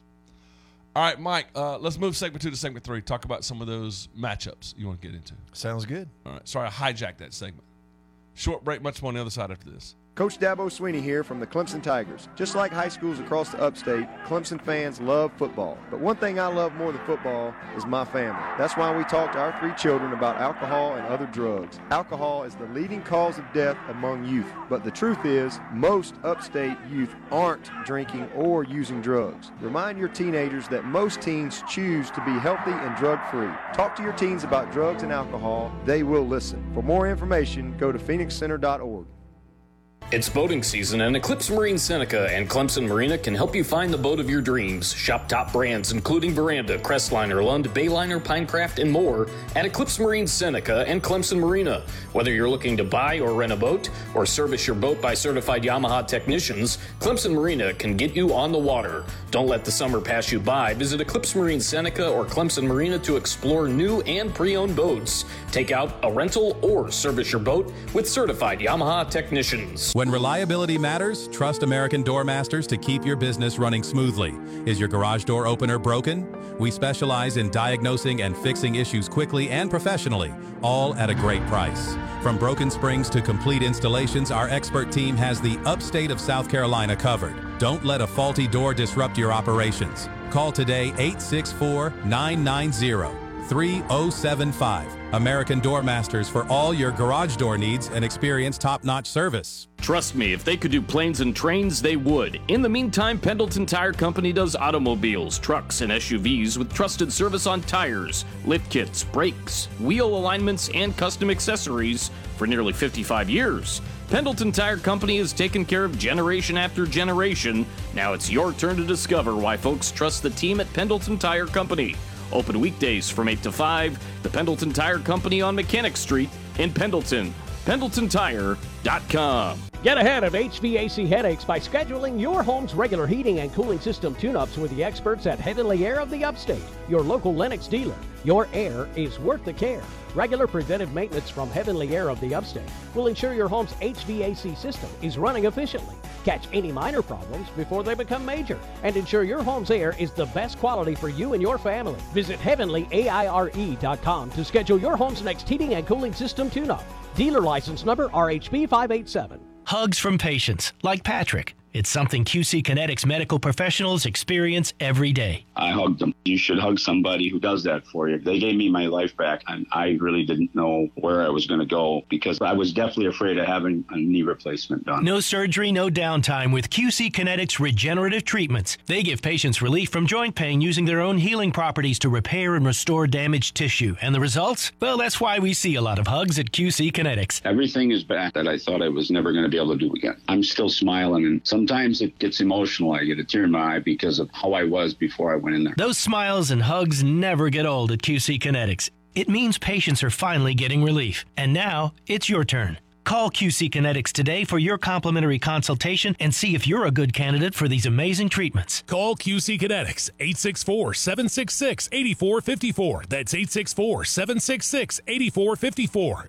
[SPEAKER 8] All right, Mike, let's move segment 2 to segment 3. Talk about some of those matchups you want to get into.
[SPEAKER 6] Sounds good.
[SPEAKER 8] All right. Sorry, I hijacked that segment. Short break, much more on the other side after this.
[SPEAKER 1] Coach Dabo Sweeney here from the Clemson Tigers. Just like high schools across the upstate, Clemson fans love football. But one thing I love more than football is my family. That's why we talk to our 3 children about alcohol and other drugs. Alcohol is the leading cause of death among youth. But the truth is, most upstate youth aren't drinking or using drugs. Remind your teenagers that most teens choose to be healthy and drug-free. Talk to your teens about drugs and alcohol. They will listen. For more information, go to phoenixcenter.org.
[SPEAKER 19] It's boating season, and Eclipse Marine Seneca and Clemson Marina can help you find the boat of your dreams. Shop top brands including Veranda, Crestliner, Lund, Bayliner, Pinecraft, and more at Eclipse Marine Seneca and Clemson Marina. Whether you're looking to buy or rent a boat or service your boat by certified Yamaha technicians, Clemson Marina can get you on the water. Don't let the summer pass you by. Visit Eclipse Marine Seneca or Clemson Marina to explore new and pre-owned boats. Take out a rental or service your boat with certified Yamaha technicians.
[SPEAKER 22] When reliability matters, trust American Door Masters to keep your business running smoothly. Is your garage door opener broken? We specialize in diagnosing and fixing issues quickly and professionally, all at a great price. From broken springs to complete installations, our expert team has the upstate of South Carolina covered. Don't let a faulty door disrupt your operations. Call today 864-990-3075. American Door Masters for all your garage door needs and experience top-notch service.
[SPEAKER 19] Trust me, if they could do planes and trains, they would. In the meantime, Pendleton Tire Company does automobiles, trucks, and SUVs with trusted service on tires, lift kits, brakes, wheel alignments, and custom accessories for nearly 55 years. Pendleton Tire Company has taken care of generation after generation. Now it's your turn to discover why folks trust the team at Pendleton Tire Company. Open weekdays from 8 to 5. The Pendleton Tire Company on Mechanic Street in Pendleton. PendletonTire.com.
[SPEAKER 23] Get ahead of HVAC headaches by scheduling your home's regular heating and cooling system tune-ups with the experts at Heavenly Air of the Upstate, your local Lennox dealer. Your air is worth the care. Regular preventive maintenance from Heavenly Air of the Upstate will ensure your home's HVAC system is running efficiently. Catch any minor problems before they become major and ensure your home's air is the best quality for you and your family. Visit heavenlyaire.com to schedule your home's next heating and cooling system tune-up. Dealer license number RHB 587.
[SPEAKER 24] Hugs from patients like Patrick. It's something QC Kinetics medical professionals experience every day.
[SPEAKER 25] I hugged them. You should hug somebody who does that for you. They gave me my life back, and I really didn't know where I was going to go because I was definitely afraid of having a knee replacement done.
[SPEAKER 24] No surgery, no downtime with QC Kinetics regenerative treatments. They give patients relief from joint pain using their own healing properties to repair and restore damaged tissue. And the results? Well, that's why we see a lot of hugs at QC Kinetics.
[SPEAKER 25] Everything is back that I thought I was never going to be able to do again. I'm still smiling, and sometimes it gets emotional. I get a tear in my eye because of how I was before I went in there.
[SPEAKER 24] Those smiles and hugs never get old at QC Kinetics. It means patients are finally getting relief. And now, it's your turn. Call QC Kinetics today for your complimentary consultation and see if you're a good candidate for these amazing treatments.
[SPEAKER 11] Call QC Kinetics, 864-766-8454. That's 864-766-8454.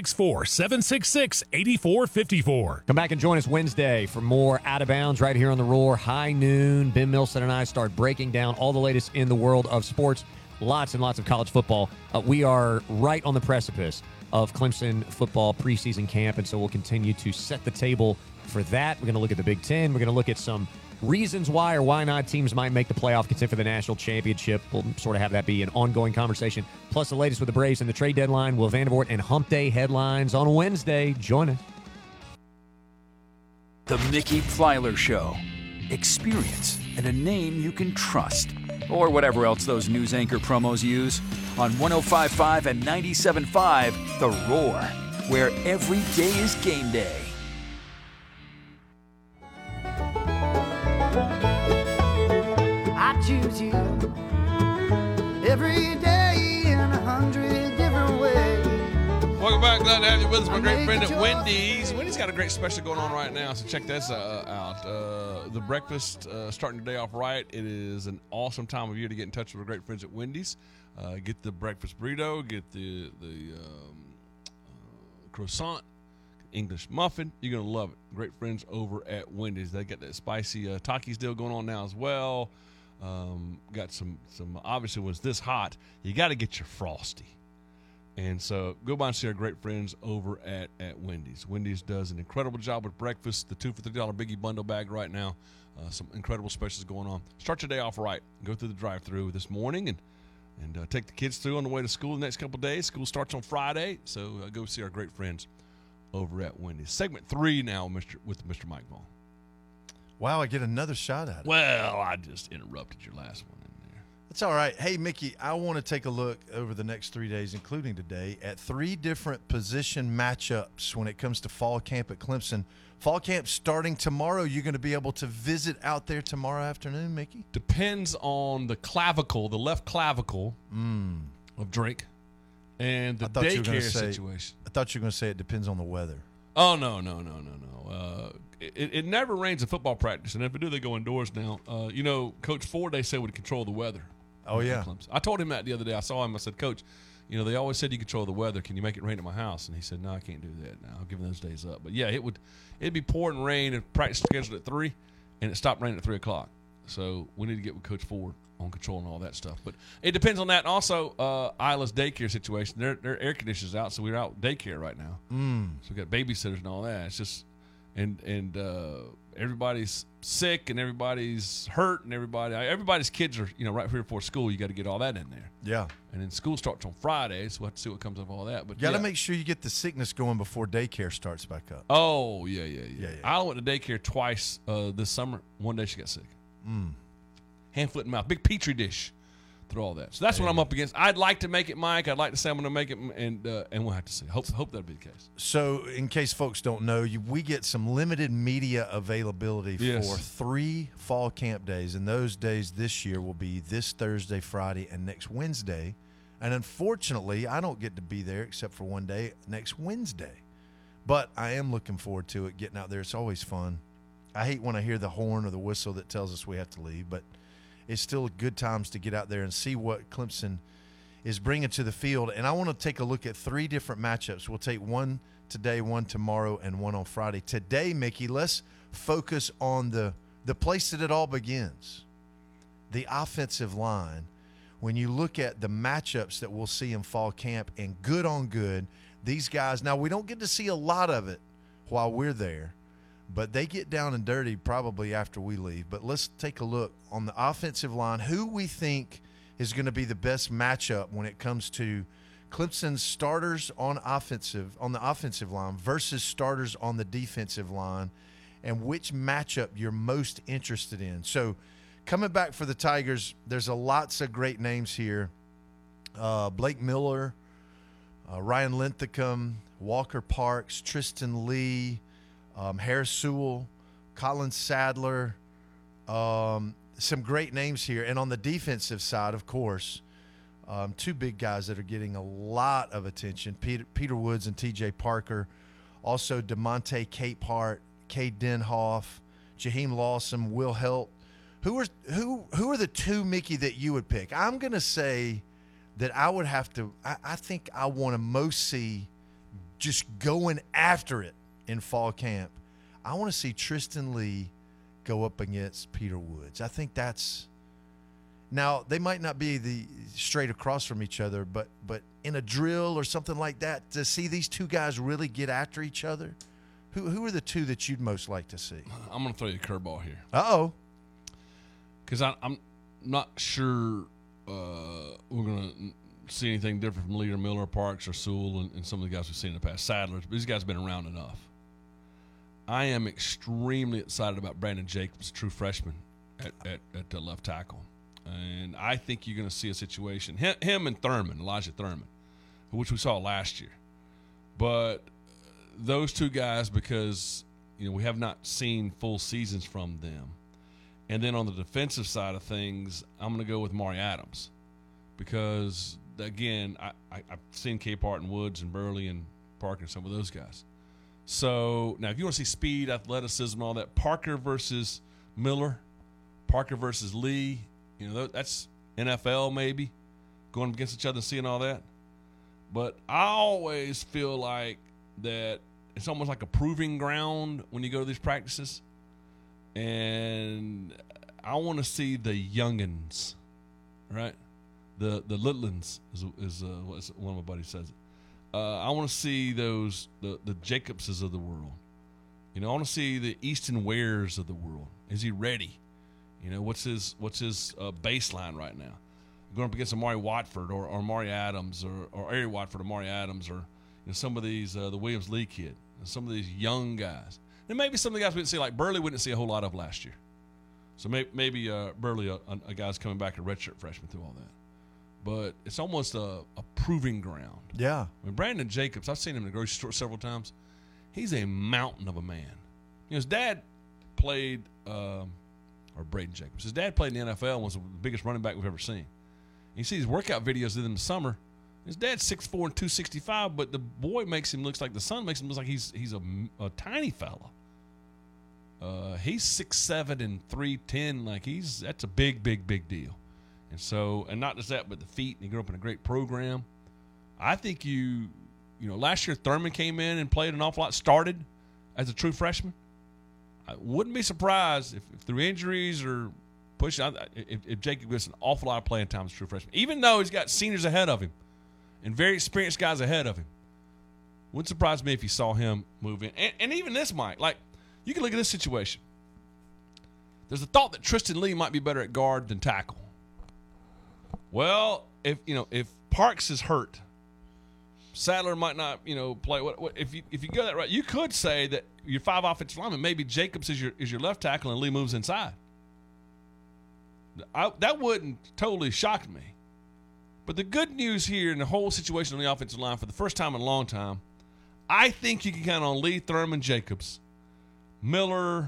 [SPEAKER 11] 864-766-8454.
[SPEAKER 26] Come back and join us Wednesday for more Out of Bounds right here on The Roar. High noon. Ben Milson and I start breaking down all the latest in the world of sports. Lots and lots of college football. We are right on the precipice of Clemson football preseason camp, and so we'll continue to set the table for that. We're going to look at the Big Ten. We're going to look at some reasons why or why not teams might make the playoff, contend for the national championship. We'll sort of have that be an ongoing conversation. Plus the latest with the Braves and the trade deadline. Will Vandervoort and Hump Day headlines on Wednesday. Join us.
[SPEAKER 7] The Mickey Plyler Show. experience, and a name you can trust. Or whatever else those news anchor promos use. On 105.5 and 97.5, The Roar, where every day is game day.
[SPEAKER 2] I choose you every day in 100 different ways.
[SPEAKER 8] Welcome back. Glad to have you with us, my great friend at Wendy's. Wendy's got a great special going on right now, so check this out. The breakfast, starting your day off right. It is an awesome time of year to get in touch with our great friends at Wendy's. Get the breakfast burrito, get the croissant, English muffin. You're going to love it. Great friends over at Wendy's. They got that spicy Takis deal going on now as well. Got some obviously when it's this hot, you got to get your Frosty. And so go by and see our great friends over at Wendy's. Wendy's does an incredible job with breakfast. The 2 for $3 Biggie Bundle Bag right now. Some incredible specials going on. Start your day off right. Go through the drive-thru this morning and take the kids through on the way to school the next couple of days. School starts on Friday, so go see our great friends over at Wendy's. Segment 3 now with Mr. Mike Vaughn.
[SPEAKER 6] Wow, I get another shot at it.
[SPEAKER 8] Well, I just interrupted your last one.
[SPEAKER 6] It's all right. Hey, Mickey, I want to take a look over the next 3 days, including today, at 3 different position matchups when it comes to fall camp at Clemson. Fall camp starting tomorrow. You're going to be able to visit out there tomorrow afternoon, Mickey?
[SPEAKER 8] Depends on the clavicle, the left clavicle of Drake, and the daycare situation.
[SPEAKER 6] I thought you were going to say it depends on the weather.
[SPEAKER 8] Oh, no. It never rains in football practice, and if it do, they go indoors now. Coach Ford, they said, would control the weather.
[SPEAKER 6] Oh, yeah.
[SPEAKER 8] I told him that the other day. I saw him. I said, Coach, they always said you control the weather. Can you make it rain at my house? And he said, no, I can't do that now. I'm giving those days up. But, yeah, it'd be pouring rain and practice scheduled at 3, and it stopped raining at 3 o'clock. So we need to get with Coach Ford on controlling all that stuff. But it depends on that. And also, Isla's daycare situation. Their air conditioner's out, so we're out daycare right now. So we got babysitters and all that. It's just and everybody's sick and everybody's hurt and everybody's kids are right here before school. You got to get all that in there.
[SPEAKER 6] Yeah.
[SPEAKER 8] And then school starts on Friday, so we'll have to see what comes of all that. But
[SPEAKER 6] you got to make sure you get the sickness going before daycare starts back up.
[SPEAKER 8] Oh yeah. I went to daycare twice this summer. One day she got sick. Hand, foot, and mouth. Big petri dish through all that. So that's what I'm up against. I'd like to make it, Mike. I'd like to say I'm going to make it, and we'll have to see. Hope that'll be the case.
[SPEAKER 6] So in case folks don't know, we get some limited media availability for 3 fall camp days, and those days this year will be this Thursday, Friday, and next Wednesday. And unfortunately, I don't get to be there except for one day next Wednesday. But I am looking forward to it, getting out there. It's always fun. I hate when I hear the horn or the whistle that tells us we have to leave, but it's still good times to get out there and see what Clemson is bringing to the field. And I want to take a look at 3 different matchups. We'll take one today, one tomorrow, and one on Friday. Today, Mickey, let's focus on the place that it all begins, the offensive line. When you look at the matchups that we'll see in fall camp, and good on good, these guys, now we don't get to see a lot of it while we're there, but they get down and dirty probably after we leave. But let's take a look on the offensive line, who we think is going to be the best matchup when it comes to Clemson's starters on the offensive line versus starters on the defensive line, and which matchup you're most interested in. So coming back for the Tigers, there's lots of great names here. Blake Miller, Ryan Linthicum, Walker Parks, Tristan Lee, Harris Sewell, Colin Sadler, some great names here. And on the defensive side, of course, 2 big guys that are getting a lot of attention, Peter Woods and TJ Parker. Also DeMonte Capehart, Cade Denhoff, Jaheim Lawson, Will Helt. Who are the 2, Mickey, that you would pick? I'm going to say that I would have to – I think I want to most see just going after it in fall camp. I want to see Tristan Lee go up against Peter Woods. I think that's – now, they might not be straight across from each other, but in a drill or something like that, to see these 2 guys really get after each other, who are the 2 that you'd most like to see?
[SPEAKER 8] I'm going to throw you a curveball here.
[SPEAKER 6] Uh-oh.
[SPEAKER 8] Because I'm not sure we're going to see anything different from Leader Miller, Parks, or Sewell, and some of the guys we've seen in the past. Sadler, these guys have been around enough. I am extremely excited about Brandon Jacobs, true freshman at the left tackle. And I think you're going to see a situation, him and Thurman, Elijah Thurman, which we saw last year. But those two guys, because we have not seen full seasons from them. And then on the defensive side of things, I'm going to go with Maury Adams because, again, I've seen Capehart and Woods and Burley and Parker and some of those guys. So now if you want to see speed, athleticism, all that, Parker versus Miller, Parker versus Lee, that's NFL maybe, going against each other and seeing all that. But I always feel like that it's almost like a proving ground when you go to these practices. And I want to see the youngins, right? The littlin's is what one of my buddies says it. I want to see those the Jacobses of the world. I want to see the Easton Wares of the world. Is he ready? What's his baseline right now? Going up against Amari Watford or Amari Adams or Ari Watford, Amari Adams, or some of these the Williams Lee kid, and some of these young guys. And maybe some of the guys we didn't see, like Burley, we didn't see a whole lot of last year. So maybe Burley, a guy's coming back a redshirt freshman through all that. But it's almost a proving ground.
[SPEAKER 6] Yeah.
[SPEAKER 8] I mean, Brandon Jacobs, I've seen him in the grocery store several times. He's a mountain of a man. His dad played, or Braden Jacobs, his dad played in the NFL and was the biggest running back we've ever seen. You see these workout videos of him in the summer. His dad's 6'4" and 265, but the boy the son makes him look like he's a tiny fella. He's 6'7" and 310. That's a big deal. And so, and not just that, but the feet, and he grew up in a great program. I think last year Thurman came in and played an awful lot, started as a true freshman. I wouldn't be surprised if through injuries or pushing, if Jacob gets an awful lot of playing time as a true freshman, even though he's got seniors ahead of him and very experienced guys ahead of him. Wouldn't surprise me if you saw him move in. And even this, Mike, you can look at this situation. There's a thought that Tristan Lee might be better at guard than tackle. Well, if Parks is hurt, Sadler might not, play. If you go that right, you could say that your 5 offensive linemen, maybe Jacobs is your left tackle and Lee moves inside. That wouldn't totally shock me. But the good news here in the whole situation on the offensive line, for the first time in a long time, I think you can count on Lee, Thurman, Jacobs, Miller,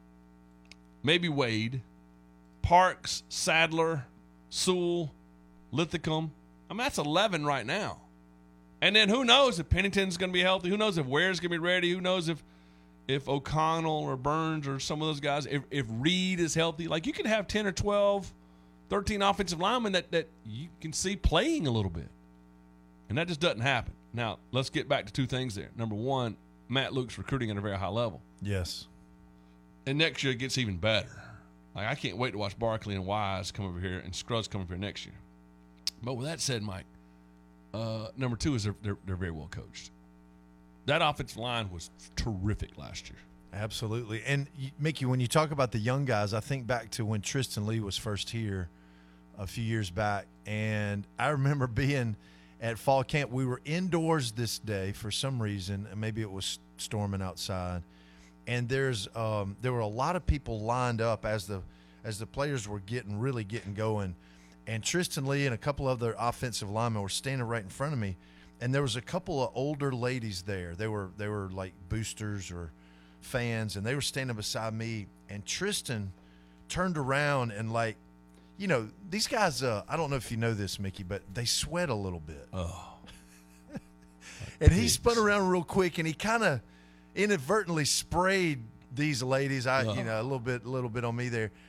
[SPEAKER 8] maybe Wade, Parks, Sadler, Sewell, Lithicum. I mean, that's 11 right now. And then who knows if Pennington's going to be healthy? Who knows if Ware's going to be ready? Who knows if O'Connell or Burns or some of those guys, if Reed is healthy? You could have 10 or 12, 13 offensive linemen that you can see playing a little bit. And that just doesn't happen. Now, let's get back to two things there. Number one, Matt Luke's recruiting at a very high level.
[SPEAKER 6] Yes. And
[SPEAKER 8] next year it gets even better. I can't wait to watch Barkley and Wise come over here and Scruggs come over here next year. But with that said, Mike, number two is they're very well coached. That offensive line was terrific last year.
[SPEAKER 6] Absolutely. And, Mickey, when you talk about the young guys, I think back to when Tristan Lee was first here a few years back. And I remember being at fall camp. We were indoors this day for some reason, and maybe it was storming outside. And there were a lot of people lined up as the players were really getting going. And Tristan Lee and a couple of other offensive linemen were standing right in front of me. And there was a couple of older ladies there. They were like boosters or fans, and they were standing beside me. And Tristan turned around and these guys, I don't know if you know this, Mickey, but they sweat a little bit.
[SPEAKER 8] Oh.
[SPEAKER 6] And he spun around real quick, and he kind of inadvertently sprayed these ladies. A little bit on me there.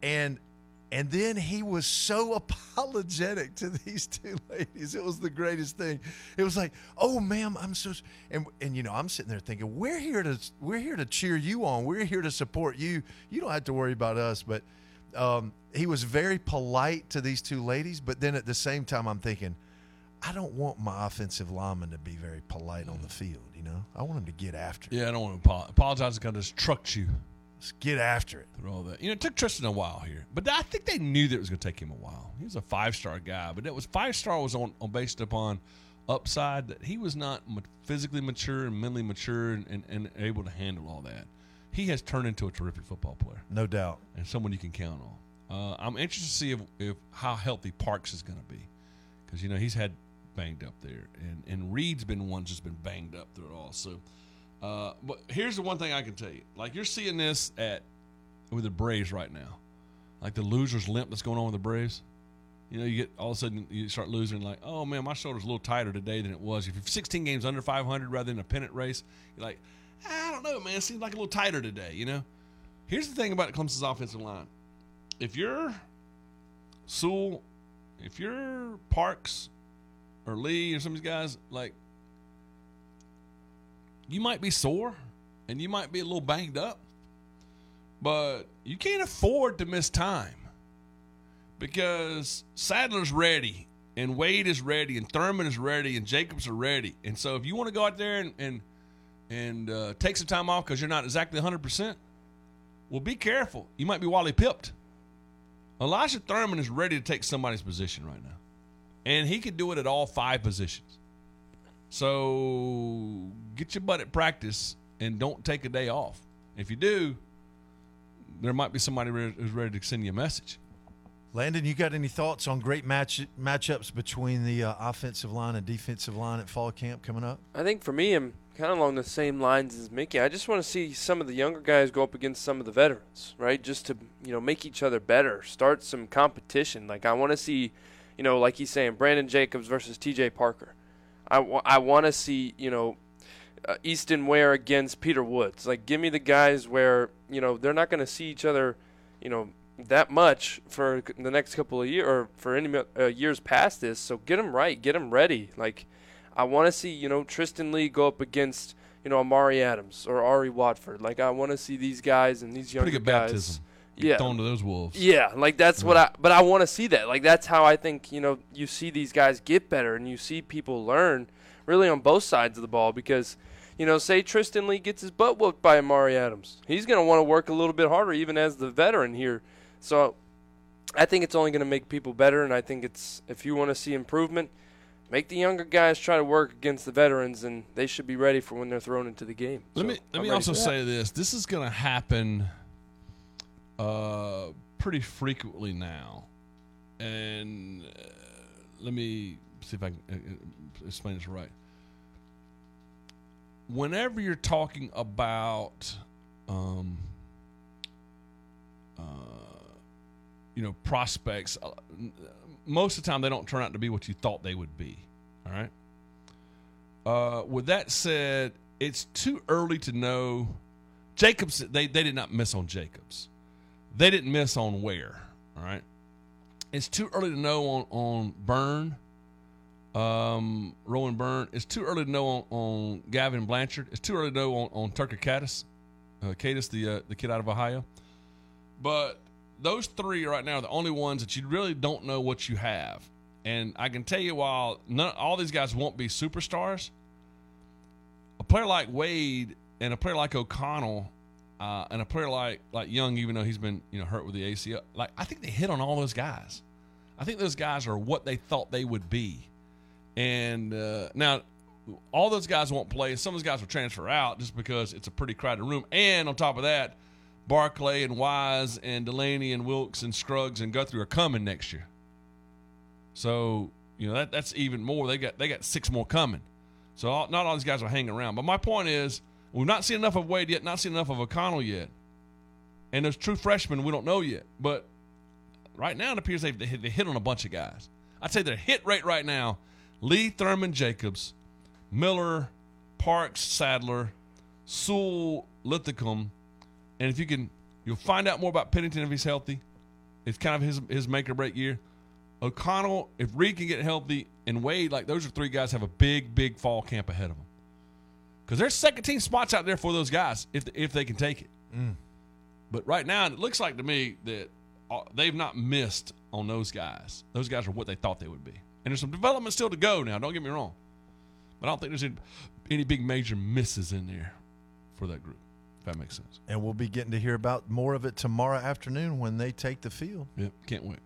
[SPEAKER 6] And then he was so apologetic to these two ladies. It was the greatest thing. It was like, "Oh, ma'am, I'm so," and I'm sitting there thinking, we're here to cheer you on. We're here to support you. You don't have to worry about us. But he was very polite to these two ladies. But then at the same time, I'm thinking, I don't want my offensive lineman to be very polite on the field. I want him to get after it.
[SPEAKER 8] Yeah, I don't want to apologize because I just trucked you.
[SPEAKER 6] Let's get after it.
[SPEAKER 8] Through all that. It took Tristan a while here. But I think they knew that it was going to take him a while. He was a 5-star guy. But that was 5-star was on based upon upside that he was not physically mature and mentally mature and able to handle all that. He has turned into a terrific football player.
[SPEAKER 6] No doubt.
[SPEAKER 8] And someone you can count on. I'm interested to see if how healthy Parks is going to be. Because, he's had banged up there. And Reed's been one just been banged up through it all. So, but here's the one thing I can tell you. Like, you're seeing this with the Braves right now. Like the loser's limp that's going on with the Braves. You get all of a sudden you start losing like, oh man, my shoulder's a little tighter today than it was. If you're 16 games under 500 rather than a pennant race, you're like, I don't know, man. It seems like a little tighter today, Here's the thing about Clemson's offensive line. If you're Sewell, if you're Parks or Lee or some of these guys, like, you might be sore and you might be a little banged up, but you can't afford to miss time. Because Sadler's ready, and Wade is ready, and Thurman is ready, and Jacobs are ready. And so if you want to go out there and take some time off because you're not exactly 100%, well, be careful. You might be Wally pipped. Elijah Thurman is ready to take somebody's position right now. And he could do it at all 5 positions. So get your butt at practice and don't take a day off. If you do, there might be somebody who's ready to send you a message.
[SPEAKER 6] Landon, you got any thoughts on great matchups between the offensive line and defensive line at fall camp coming up?
[SPEAKER 9] I think for me, I'm kind of along the same lines as Mickey. I just want to see some of the younger guys go up against some of the veterans, right? Just to, make each other better, start some competition. Like, I want to see, like he's saying, Brandon Jacobs versus TJ Parker. I want to see, Easton Ware against Peter Woods. Like, give me the guys where, they're not going to see each other, that much for the next couple of years or for any years past this. So get them right, get them ready. Like, I want to see, Tristan Lee go up against, Amari Adams or Ari Watford. Like, I want to see these guys and these younger
[SPEAKER 8] pretty good
[SPEAKER 9] guys.
[SPEAKER 8] Baptism.
[SPEAKER 9] Yeah.
[SPEAKER 8] Thrown to those wolves.
[SPEAKER 9] Yeah, like that's what but I want to see that. Like, that's how I think, you see these guys get better and you see people learn really on both sides of the ball because, say Tristan Lee gets his butt whooped by Amari Adams. He's going to want to work a little bit harder even as the veteran here. So I think it's only going to make people better, and I think if you want to see improvement, make the younger guys try to work against the veterans, and they should be ready for when they're thrown into the game.
[SPEAKER 8] Let me also say this. This is going to happen pretty frequently now. And let me see if I can explain this right. Whenever you're talking about prospects, most of the time they don't turn out to be what you thought they would be. All right. With that said, it's too early to know. Jacobs, they did not miss on Jacobs. They didn't miss on Ware. All right. It's too early to know on Byrne, Rowan Byrne. It's too early to know on Gavin Blanchard. It's too early to know on Tucker Caddis, the kid out of Ohio. But those 3 right now are the only ones that you really don't know what you have. And I can tell you, while all these guys won't be superstars, a player like Wade and a player like O'Connell and a player like Young, even though he's been hurt with the ACL, like, I think they hit on all those guys. I think those guys are what they thought they would be. And now all those guys won't play. Some of those guys will transfer out just because it's a pretty crowded room. And on top of that, Barclay and Wise and Delaney and Wilkes and Scruggs and Guthrie are coming next year. So, that's even more. They got 6 more coming. So not all these guys are hanging around. But my point is, we've not seen enough of Wade yet, not seen enough of O'Connell yet. And those true freshmen we don't know yet. But right now it appears they hit on a bunch of guys. I'd say their hit rate right now, Lee, Thurman, Jacobs, Miller, Parks, Sadler, Sewell, Lithicum. And if you'll find out more about Pennington if he's healthy. It's kind of his make or break year. O'Connell, if Reed can get healthy, and Wade, like, those are 3 guys have a big fall camp ahead of them. Because there's second-team spots out there for those guys if they can take it. But right now, it looks like to me that they've not missed on those guys. Those guys are what they thought they would be. And there's some development still to go now, don't get me wrong. But I don't think there's any big major misses in there for that group. That makes sense.
[SPEAKER 6] And we'll be getting to hear about more of it tomorrow afternoon when they take the field.
[SPEAKER 8] Yep, can't wait.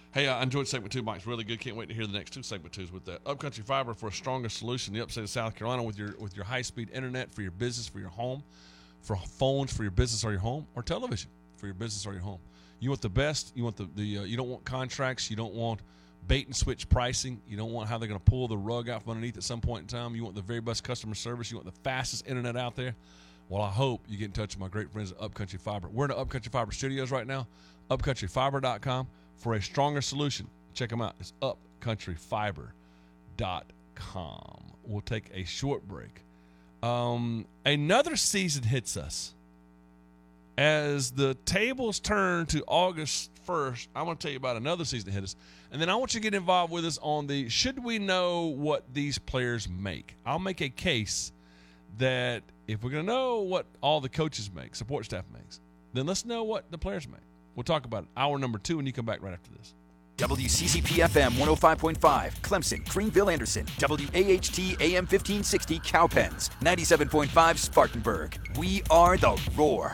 [SPEAKER 8] Hey, I enjoyed segment 2, Mike. It's really good. Can't wait to hear the next 2 segment 2s with that. Upcountry Fiber for a stronger solution. The upstate of South Carolina with your high-speed internet for your business, for your home, for phones for your business or your home, or television for your business or your home. You want the best. You want the you don't want contracts. You don't want bait and switch pricing. You don't want how they're going to pull the rug out from underneath at some point in time. You want the very best customer service. You want the fastest internet out there. Well, I hope you get in touch with my great friends at Upcountry Fiber. We're in the Upcountry Fiber studios right now, upcountryfiber.com. For a stronger solution, check them out. It's upcountryfiber.com. We'll take a short break. Another season hits us. As the tables turn to August 1st, I want to tell you about another season that hit us. And then I want you to get involved with us on the should we know what these players make? I'll make a case that if we're going to know what all the coaches make, support staff makes, then let's know what the players make. We'll talk about it. Hour number 2, and you come back right after this.
[SPEAKER 7] WCCP-FM 105.5, Clemson, Greenville, Anderson. WAHT AM 1560, Cowpens. 97.5, Spartanburg. We are the Roar.